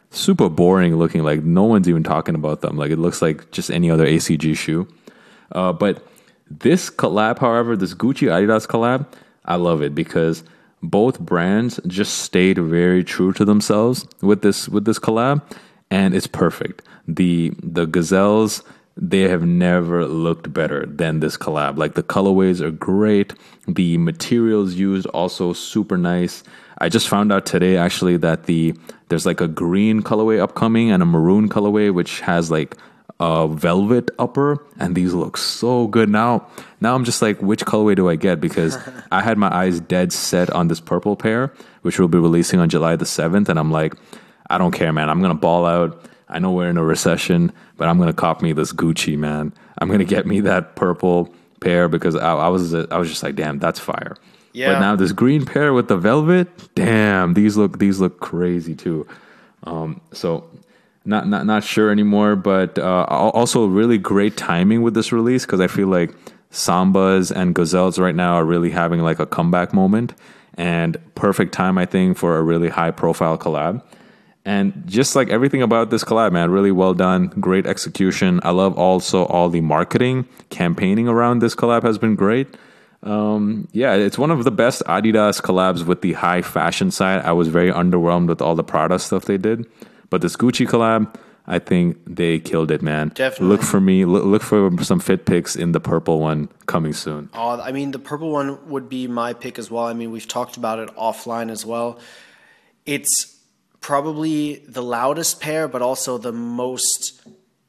[SPEAKER 3] super boring looking. Like no one's even talking about them. Like it looks like just any other A C G shoe. Uh, but this collab, however, this Gucci Adidas collab, I love it because both brands just stayed very true to themselves with this with this collab, and it's perfect. The the Gazelles, they have never looked better than this collab. Like the colorways are great. The materials used also super nice. I just found out today actually that the there's like a green colorway upcoming and a maroon colorway which has like a velvet upper, and these look so good. Now now I'm just like, which colorway do I get? Because I had my eyes dead set on this purple pair, which we'll be releasing on July the seventh, and I'm like, I don't care, man. I'm gonna ball out. I know we're in a recession, but I'm gonna cop me this Gucci, man. I'm gonna get me that purple pair because I, I was I was just like, damn, that's fire.
[SPEAKER 4] Yeah.
[SPEAKER 3] But now this green pair with the velvet, damn, these look these look crazy too. Um, so not not not sure anymore, but uh, also really great timing with this release because I feel like Sambas and Gazelles right now are really having like a comeback moment, and perfect time I think for a really high profile collab. And just like everything about this collab, man, really well done. Great execution. I love also all the marketing, campaigning around this collab has been great. Um, yeah, it's one of the best Adidas collabs with the high fashion side. I was very underwhelmed with all the Prada stuff they did. But this Gucci collab, I think they killed it, man.
[SPEAKER 4] Definitely.
[SPEAKER 3] Look for me. Look, look for some fit pics in the purple one coming soon.
[SPEAKER 4] Oh, I mean, the purple one would be my pick as well. I mean, we've talked about it offline as well. It's probably the loudest pair, but also the most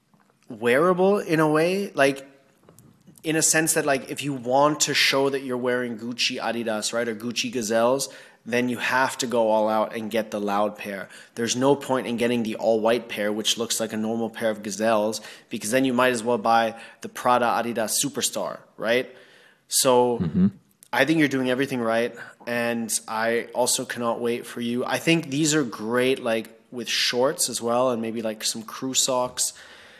[SPEAKER 4] wearable in a way. Like, in a sense that, like, if you want to show that you're wearing Gucci Adidas, right, or Gucci Gazelles, then you have to go all out and get the loud pair. There's no point in getting the all-white pair, which looks like a normal pair of Gazelles, because then you might as well buy the Prada Adidas Superstar, right? So mm-hmm. I think you're doing everything right, and I also cannot wait for you. I think these are great, like, with shorts as well, and maybe, like, some crew socks.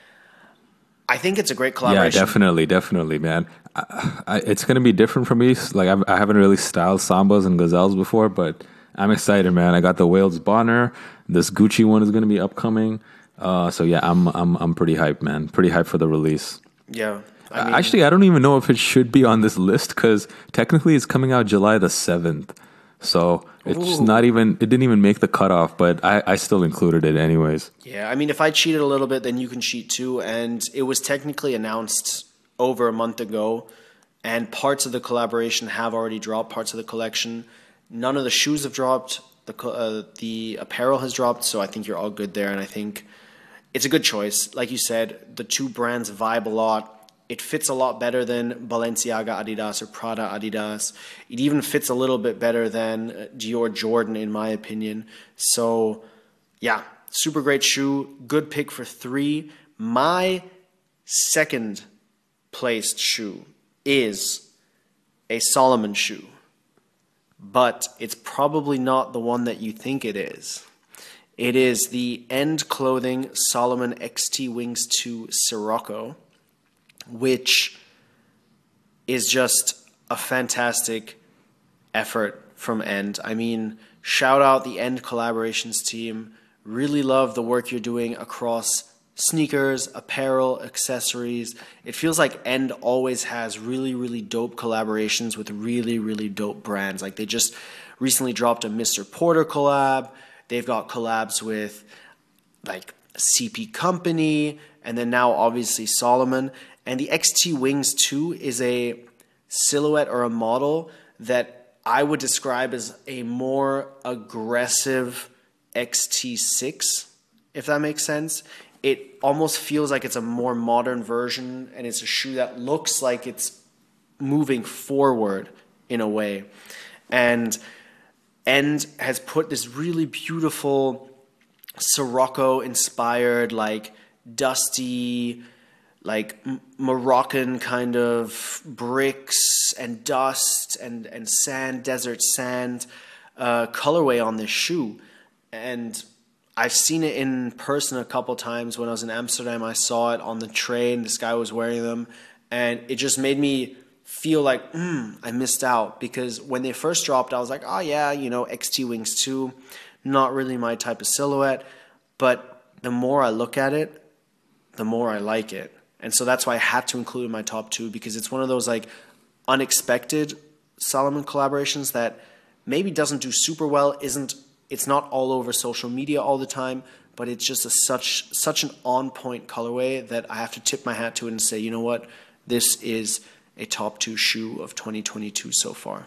[SPEAKER 4] I think it's a great collaboration.
[SPEAKER 3] Yeah, definitely, definitely, man. I, I, it's going to be different for me. Like I've, I haven't really styled Sambas and Gazelles before, but I'm excited, man. I got the Wales Bonner. This Gucci one is going to be upcoming. Uh, so yeah, I'm I'm I'm pretty hyped, man. Pretty hyped for the release.
[SPEAKER 4] Yeah. I mean,
[SPEAKER 3] Actually, I don't even know if it should be on this list because technically it's coming out July the seventh. So it's ooh. not even, it didn't even make the cutoff, but I, I still included it anyways.
[SPEAKER 4] Yeah, I mean, if I cheated a little bit, then you can cheat too. And it was technically announced over a month ago, and parts of the collaboration have already dropped, parts of the collection. None of the shoes have dropped. The uh, the apparel has dropped, so I think you're all good there. And I think it's a good choice. Like you said, the two brands vibe a lot. It fits a lot better than Balenciaga Adidas or Prada Adidas. It even fits a little bit better than Dior Jordan, in my opinion. So, yeah, super great shoe. Good pick for three. My second placed shoe is a Salomon shoe, but it's probably not the one that you think it is. It is the End Clothing Salomon X T Wings two Sirocco, which is just a fantastic effort from End. I mean, shout out the End collaborations team. Really love the work you're doing across sneakers, apparel, accessories. It feels like End always has really, really dope collaborations with really, really dope brands. Like they just recently dropped a Mister Porter collab. They've got collabs with like C P Company, and then now obviously Salomon. And the X T Wings two is a silhouette or a model that I would describe as a more aggressive X T six, if that makes sense. It almost feels like it's a more modern version, and it's a shoe that looks like it's moving forward in a way. And End has put this really beautiful Sirocco-inspired, like dusty, like Moroccan kind of bricks and dust and, and sand, desert sand uh, colorway on this shoe. And I've seen it in person a couple times. When I was in Amsterdam, I saw it on the train. This guy was wearing them. And it just made me feel like, hmm, I missed out. Because when they first dropped, I was like, oh yeah, you know, X T Wings two, not really my type of silhouette. but the more I look at it, the more I like it. And so that's why I had to include it in my top two, because it's one of those like unexpected Salomon collaborations that maybe doesn't do super well, isn't it's not all over social media all the time, but it's just a such such an on-point colorway that I have to tip my hat to it and say, you know what, this is a top two shoe of twenty twenty-two so far.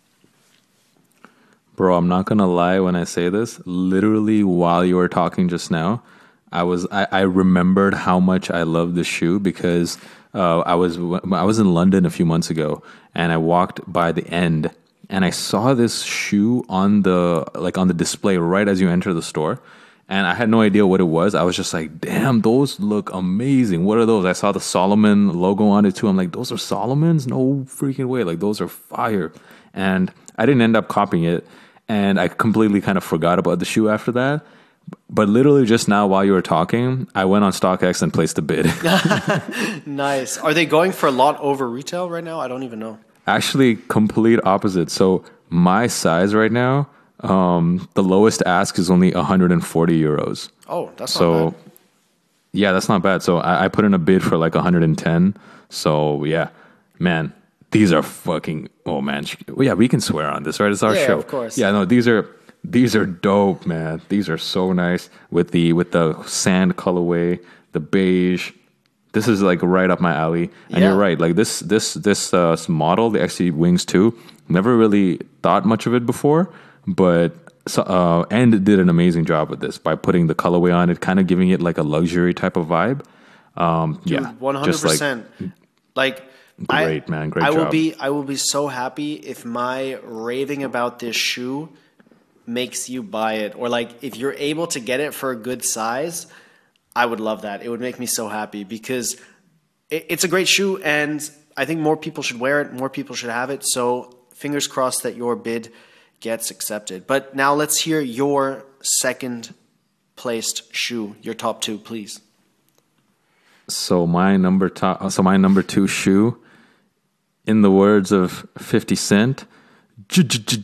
[SPEAKER 3] Bro, I'm not gonna lie when I say this. Literally, while you were talking just now, I was I, I remembered how much I love this shoe because uh, I was I was in London a few months ago, and I walked by the end, and I saw this shoe on the like on the display right as you enter the store, and I had no idea what it was. I was just like, "Damn, those look amazing! What are those?" I saw the Salomon logo on it too. I'm like, "Those are Salomons? No freaking way! Like those are fire!" And I didn't end up copying it, and I completely kind of forgot about the shoe after that. But literally just now while you were talking, I went on StockX and placed a bid.
[SPEAKER 4] Nice. Are they going for a lot over retail right now? I don't even know.
[SPEAKER 3] Actually, complete opposite. So my size right now, um, the lowest ask is only one hundred forty euros.
[SPEAKER 4] Oh, that's
[SPEAKER 3] so,
[SPEAKER 4] not bad.
[SPEAKER 3] Yeah, that's not bad. So I, I put in a bid for like one hundred ten. So yeah, man, these are fucking, oh man. Yeah, we can swear on this, right? It's our
[SPEAKER 4] Yeah,
[SPEAKER 3] show.
[SPEAKER 4] of course.
[SPEAKER 3] Yeah, no, these are... These are dope, man. These are so nice with the with the sand colorway, the beige. This is like right up my alley. And
[SPEAKER 4] Yeah.
[SPEAKER 3] you're right. Like this this this uh, model, the X T Wings two, never really thought much of it before, but so, uh, and did an amazing job with this by putting the colorway on it, kind of giving it like a luxury type of vibe. Um,
[SPEAKER 4] Dude,
[SPEAKER 3] yeah,
[SPEAKER 4] one hundred
[SPEAKER 3] just like
[SPEAKER 4] percent. Like,
[SPEAKER 3] great,
[SPEAKER 4] I,
[SPEAKER 3] man. Great
[SPEAKER 4] I will
[SPEAKER 3] job.
[SPEAKER 4] be I will be so happy if my raving about this shoe makes you buy it, or like if you're able to get it for a good size. I would love that. It would make me so happy because it, it's a great shoe, and I think more people should wear it. More people should have it. So fingers crossed that your bid gets accepted. But now let's hear your second placed shoe, your top two, please.
[SPEAKER 3] So my number top, so my number two shoe, in the words of fifty Cent, the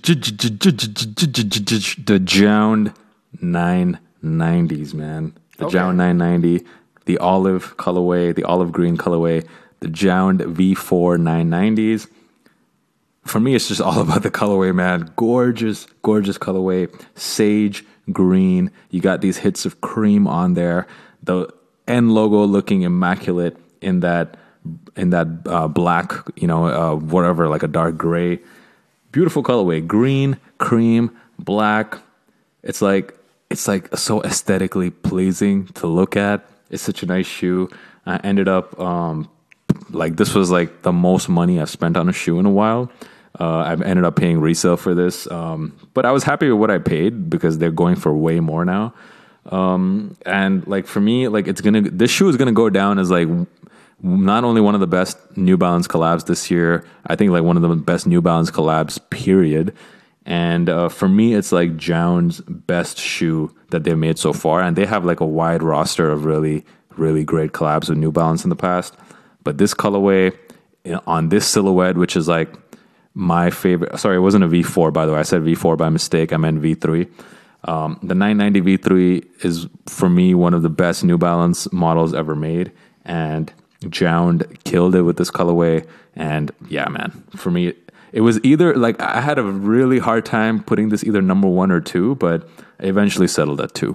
[SPEAKER 3] Jound nine nineties, man. The
[SPEAKER 4] Okay.
[SPEAKER 3] Jound nine ninety, the olive colorway, the olive green colorway, the Jound V four nine nineties. For me, it's just all about the colorway, man. Gorgeous, gorgeous colorway. Sage green. You got these hits of cream on there. The N logo looking immaculate in that in that uh, black, you know, uh, whatever, like a dark gray. Beautiful colorway. Green, cream, black. It's like it's like so aesthetically pleasing to look at. It's such a nice shoe. I ended up um, like this was like the most money I've spent on a shoe in a while. Uh, I've ended up paying resale for this, um, but I was happy with what I paid because they're going for way more now. Um, and like for me, like it's gonna this shoe is gonna go down as like not only one of the best New Balance collabs this year, I think like one of the best New Balance collabs, period. And uh, for me, it's like Jound's best shoe that they've made so far. And they have like a wide roster of really, really great collabs with New Balance in the past. But this colorway you know, on this silhouette, which is like my favorite. Sorry, it wasn't a V four, by the way. I said V four by mistake. I meant V three. Um, the nine ninety V three is, for me, one of the best New Balance models ever made. And Jound killed it with this colorway. And yeah, man, for me, it was either like I had a really hard time putting this either number one or two, but I eventually settled at two.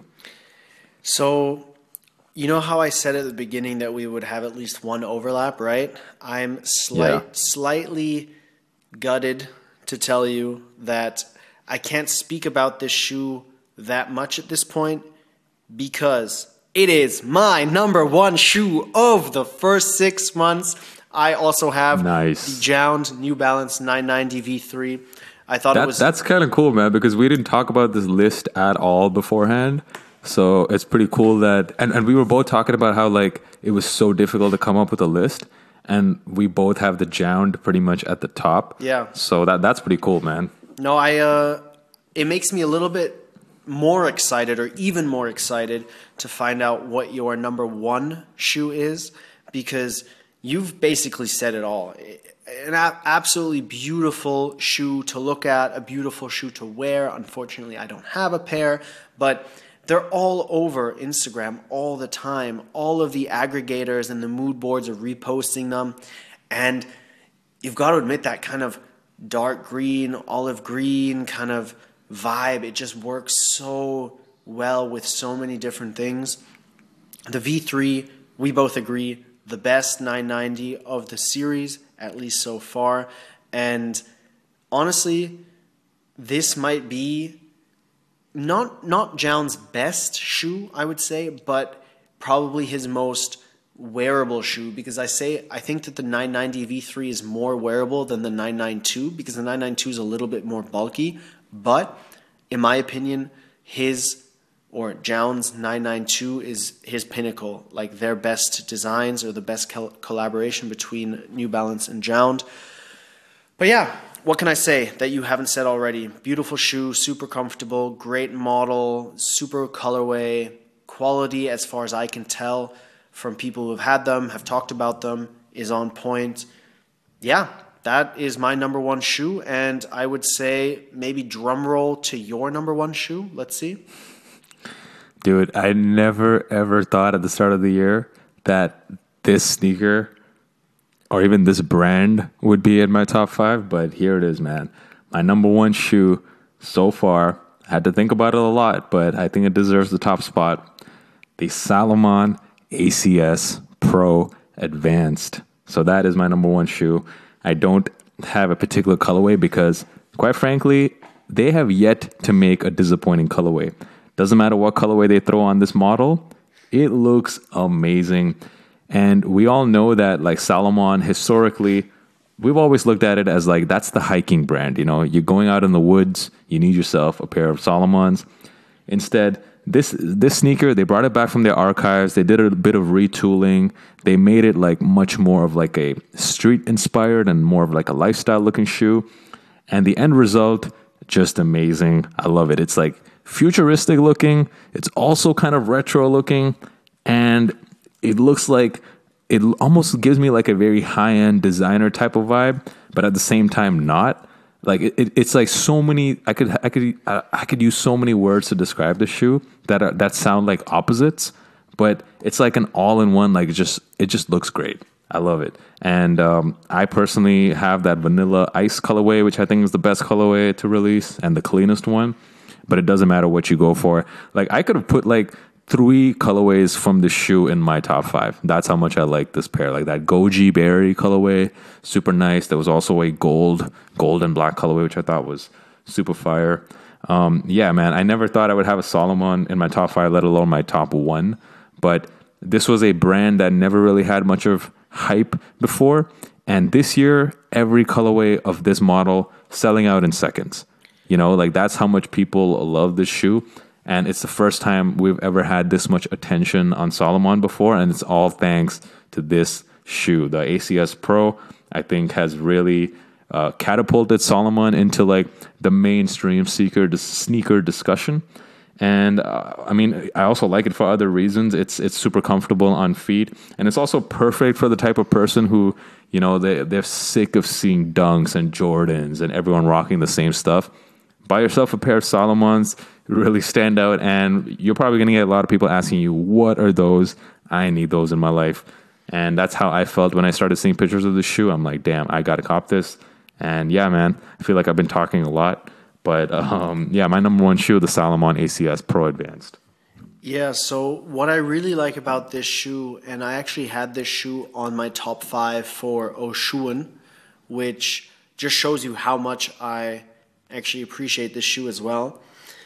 [SPEAKER 4] So, you know how I said at the beginning that we would have at least one overlap, right? I'm slight,
[SPEAKER 3] Yeah.
[SPEAKER 4] slightly gutted to tell you that I can't speak about this shoe that much at this point because it is my number one shoe of the first six months. I also have
[SPEAKER 3] Nice.
[SPEAKER 4] the Jound New Balance nine ninety V three. I thought
[SPEAKER 3] That,
[SPEAKER 4] it was
[SPEAKER 3] that's kind of cool, man, because we didn't talk about this list at all beforehand. So it's pretty cool that, and, and we were both talking about how like it was so difficult to come up with a list, and we both have the Jound pretty much at the top.
[SPEAKER 4] Yeah.
[SPEAKER 3] So that that's pretty cool, man.
[SPEAKER 4] No, I. Uh, it makes me a little bit more excited, or even more excited, to find out what your number one shoe is, because you've basically said it all. An a- absolutely beautiful shoe to look at, a beautiful shoe to wear. Unfortunately, I don't have a pair, but they're all over Instagram all the time. All of the aggregators and the mood boards are reposting them. And you've got to admit that kind of dark green, olive green kind of vibe, it just works so well with so many different things. The V three, we both agree, the best nine ninety of the series, at least so far. And honestly, this might be not not Jown's best shoe, I would say, but probably his most wearable shoe, because I say I think that the nine ninety V three is more wearable than the nine ninety-two, because the nine ninety-two is a little bit more bulky. But in my opinion, his or Jown's nine ninety-two is his pinnacle, like their best designs or the best col- collaboration between New Balance and Jown. But yeah, what can I say that you haven't said already? Beautiful shoe, super comfortable, great model, super colorway, quality as far as I can tell from people who have had them, have talked about them, is on point. Yeah, that is my number one shoe, and I would say maybe drum roll to your number one shoe. Let's see.
[SPEAKER 3] Dude, I never ever thought at the start of the year that this sneaker or even this brand would be in my top five, but here it is, man. My number one shoe so far. I had to think about it a lot, but I think it deserves the top spot. The Salomon A C S Pro Advanced. So that is my number one shoe. I don't have a particular colorway because, quite frankly, they have yet to make a disappointing colorway. Doesn't matter what colorway they throw on this model, it looks amazing. And we all know that, like, Salomon, historically, we've always looked at it as like, that's the hiking brand. You know, you're going out in the woods, you need yourself a pair of Salomons. Instead, This this sneaker, they brought it back from their archives. They did a bit of retooling. They made it like much more of like a street inspired and more of like a lifestyle looking shoe. And the end result, just amazing. I love it. It's like futuristic looking. It's also kind of retro looking. And it looks like, it almost gives me like a very high end designer type of vibe, but at the same time not. Like it, it, it's like so many. I could, I could, I could use so many words to describe the shoe that are, that sound like opposites, but it's like an all-in-one. Like it just, it just looks great. I love it, and um, I personally have that vanilla ice colorway, which I think is the best colorway to release and the cleanest one. But it doesn't matter what you go for. Like I could have put like three colorways from the shoe in my top five. That's how much I like this pair. Like that goji berry colorway, super nice. There was also a gold, gold and black colorway, which I thought was super fire. Um, yeah, man, I never thought I would have a Salomon in my top five, let alone my top one. But this was a brand that never really had much of hype before. And this year, every colorway of this model selling out in seconds. You know, like that's how much people love this shoe. And it's the first time we've ever had this much attention on Salomon before. And it's all thanks to this shoe. The A C S Pro, I think, has really uh, catapulted Salomon into like the mainstream sneaker, the sneaker discussion. And uh, I mean, I also like it for other reasons. It's it's super comfortable on feet. And it's also perfect for the type of person who, you know, they, they're sick of seeing Dunks and Jordans and everyone rocking the same stuff. Buy yourself a pair of Salomons, really stand out, and you're probably going to get a lot of people asking you, what are those? I need those in my life. And that's how I felt when I started seeing pictures of the shoe. I'm like, damn, I got to cop this. And yeah, man, I feel like I've been talking a lot. But um, yeah, my number one shoe, the Salomon A C S Pro Advanced.
[SPEAKER 4] Yeah, so what I really like about this shoe, and I actually had this shoe on my top five for Oshun, which just shows you how much I actually appreciate this shoe as well,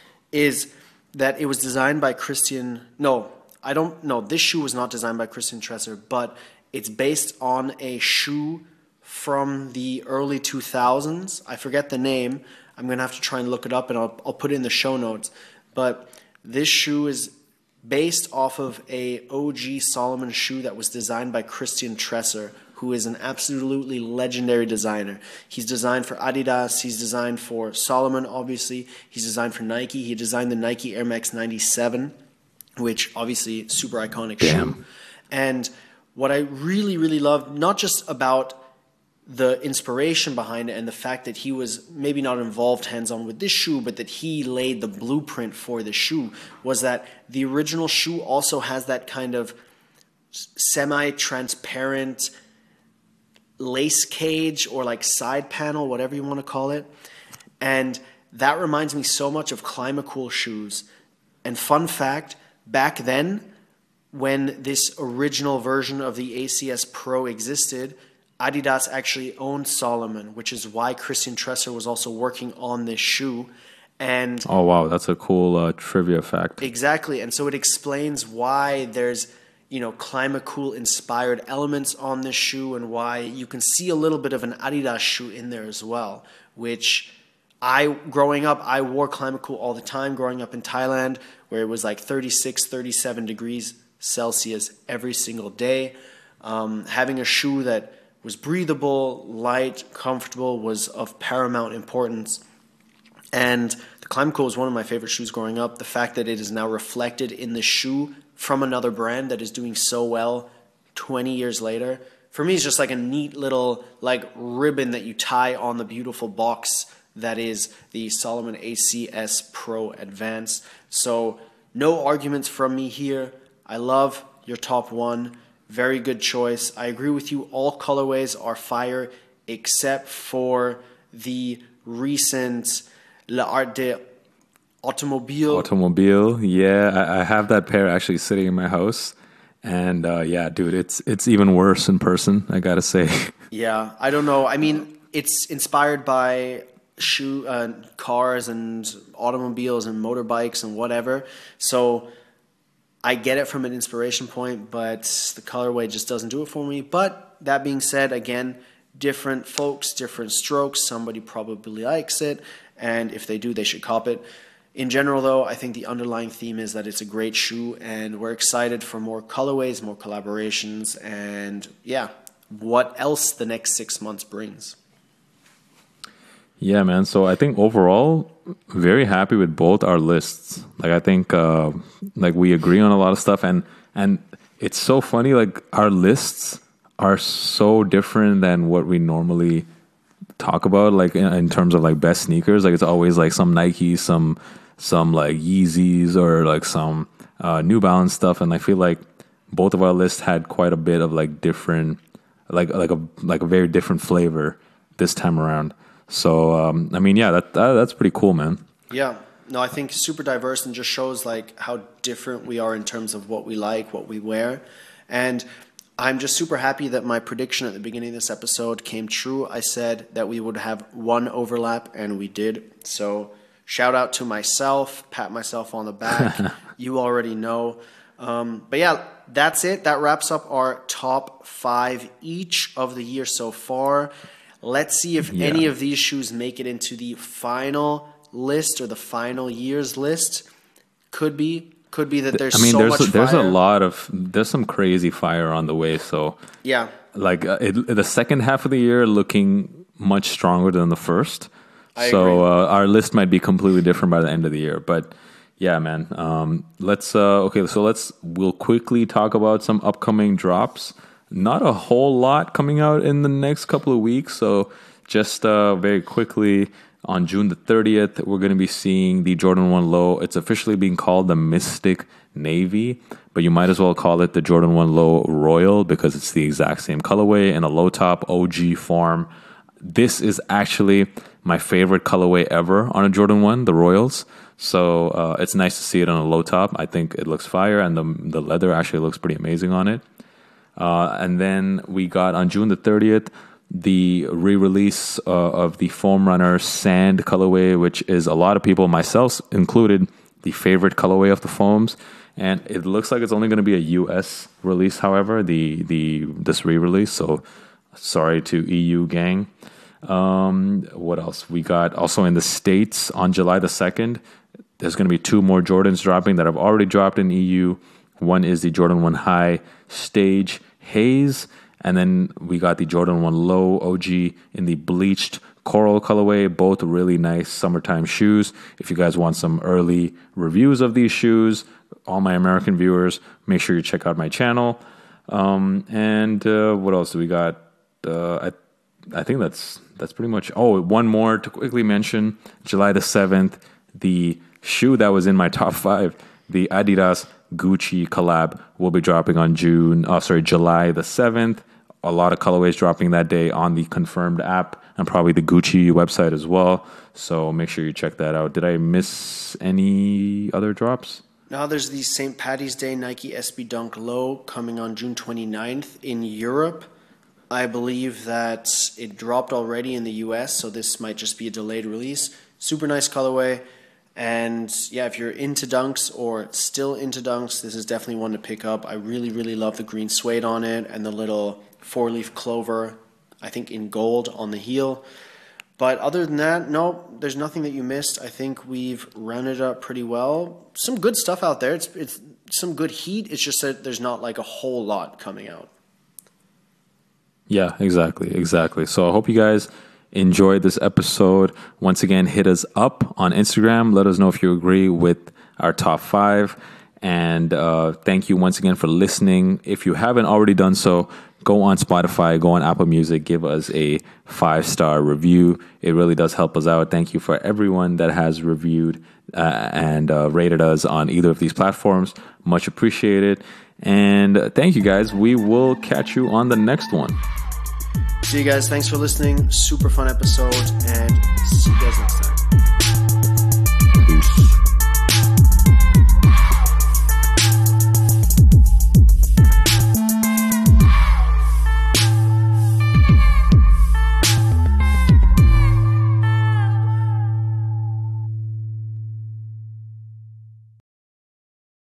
[SPEAKER 4] is that it was designed by Christian, no, I don't, no, this shoe was not designed by Christian Tresser, but it's based on a shoe from the early two thousands. I forget the name. I'm going to have to try and look it up, and I'll, I'll put it in the show notes. But this shoe is based off of a O G Salomon shoe that was designed by Christian Tresser, who is an absolutely legendary designer. He's designed for Adidas. He's designed for Salomon, obviously. He's designed for Nike. He designed the Nike Air Max ninety-seven, which obviously super iconic
[SPEAKER 3] Damn.
[SPEAKER 4] shoe. And what I really, really love, not just about the inspiration behind it and the fact that he was maybe not involved hands-on with this shoe, but that he laid the blueprint for the shoe, was that the original shoe also has that kind of semi-transparent lace cage or like side panel, whatever you want to call it. And that reminds me so much of Climacool shoes. And fun fact, back then, when this original version of the A C S Pro existed, Adidas actually owned Salomon, which is why Christian Tresser was also working on this shoe. And
[SPEAKER 3] oh, wow, that's a cool uh, trivia fact.
[SPEAKER 4] Exactly. And so it explains why there's, you know, Climacool inspired elements on this shoe and why you can see a little bit of an Adidas shoe in there as well, which I, growing up, I wore Climacool all the time growing up in Thailand, where it was like thirty-six, thirty-seven degrees Celsius every single day. Um, having a shoe that was breathable, light, comfortable was of paramount importance. And the Climacool was one of my favorite shoes growing up. The fact that it is now reflected in the shoe from another brand that is doing so well twenty years later, for me, is just like a neat little like ribbon that you tie on the beautiful box that is the Salomon A C S Pro Advance. So no arguments from me here. I love your top one. Very good choice. I agree with you. All colorways are fire except for the recent L'Art de Automobile.
[SPEAKER 3] Automobile, yeah. I, I have that pair actually sitting in my house. And uh, yeah, dude, it's it's even worse in person, I gotta say.
[SPEAKER 4] Yeah, I don't know. I mean, it's inspired by shoe uh, cars and automobiles and motorbikes and whatever. So I get it from an inspiration point, but the colorway just doesn't do it for me. But that being said, again, different folks, different strokes. Somebody probably likes it, and if they do, they should cop it. In general, though, I think the underlying theme is that it's a great shoe, and we're excited for more colorways, more collaborations, and yeah, what else the next six months brings.
[SPEAKER 3] Yeah, man. So I think overall, very happy with both our lists. Like I think, uh, like we agree on a lot of stuff, and and it's so funny. Like our lists are so different than what we normally talk about. Like in, in terms of like best sneakers, like it's always like some Nike, some some like Yeezys, or like some uh, New Balance stuff. And I feel like both of our lists had quite a bit of like different, like like a like a very different flavor this time around. So, um, I mean, yeah, that, that that's pretty cool, man.
[SPEAKER 4] Yeah. No, I think super diverse and just shows like how different we are in terms of what we like, what we wear. And I'm just super happy that my prediction at the beginning of this episode came true. I said that we would have one overlap, and we did. So shout out to myself, pat myself on the back. You already know. Um, but yeah, that's it. That wraps up our top five each of the year so far. Let's see if yeah. any of these shoes make it into the final list or the final year's list. Could be. Could be that there's
[SPEAKER 3] I mean,
[SPEAKER 4] so
[SPEAKER 3] there's
[SPEAKER 4] much
[SPEAKER 3] a, there's
[SPEAKER 4] fire.
[SPEAKER 3] a lot of, there's some crazy fire on the way. So
[SPEAKER 4] yeah,
[SPEAKER 3] like uh, it, the second half of the year looking much stronger than the first.
[SPEAKER 4] I
[SPEAKER 3] so
[SPEAKER 4] agree.
[SPEAKER 3] Uh, our list might be completely different by the end of the year. But yeah, man, um, let's, uh, okay, so let's, we'll quickly talk about some upcoming drops. Not a whole lot coming out in the next couple of weeks. So just uh, very quickly, on June the thirtieth, we're going to be seeing the Jordan one Low. It's officially being called the Mystic Navy, but you might as well call it the Jordan one Low Royal because it's the exact same colorway in a low top O G form. This is actually my favorite colorway ever on a Jordan one, the Royals. So uh, it's nice to see it on a low top. I think it looks fire, and the the leather actually looks pretty amazing on it. Uh, and then we got on June the thirtieth the re-release uh, of the Foam Runner Sand colorway, which is a lot of people, myself included, the favorite colorway of the foams. And it looks like it's only going to be a U S release, however, the the this re-release. So sorry to E U gang. Um, what else? We got also in the States on July the second. There's going to be two more Jordans dropping that have already dropped in E U. One is the Jordan one High Stage Haze, and then we got the Jordan one Low O G in the bleached coral colorway. Both really nice summertime shoes. If you guys want some early reviews of these shoes, all my American viewers, make sure you check out my channel. Um, and uh, what else do we got? Uh, I, I think that's that's pretty much. Oh, one more to quickly mention: July the seventh, the shoe that was in my top five, the Adidas Gucci collab, will be dropping on June. Oh, sorry, July the seventh. A lot of colorways dropping that day on the Confirmed app and probably the Gucci website as well. So make sure you check that out. Did I miss any other drops?
[SPEAKER 4] Now there's the Saint Patty's Day Nike S B Dunk Low coming on June twenty-ninth in Europe. I believe that it dropped already in the U S, so this might just be a delayed release. Super nice colorway. And yeah, if you're into dunks or still into dunks, this is definitely one to pick up. I really, really love the green suede on it and the little four-leaf clover, I think in gold on the heel. But other than that, no, there's nothing that you missed. I think we've rounded it up pretty well. Some good stuff out there. It's it's some good heat. It's just that there's not like a whole lot coming out.
[SPEAKER 3] Yeah, exactly, exactly. So I hope you guys enjoyed this episode. Once again, hit us up on Instagram. Let us know if you agree with our top five. And uh, thank you once again for listening. If you haven't already done so, go on Spotify, go on Apple Music, give us a five-star review. It really does help us out. Thank you for everyone that has reviewed uh, and uh, rated us on either of these platforms. Much appreciated. And uh, thank you, guys. We will catch you on the next one.
[SPEAKER 4] See you guys. Thanks for listening. Super fun episode. And see you guys next time.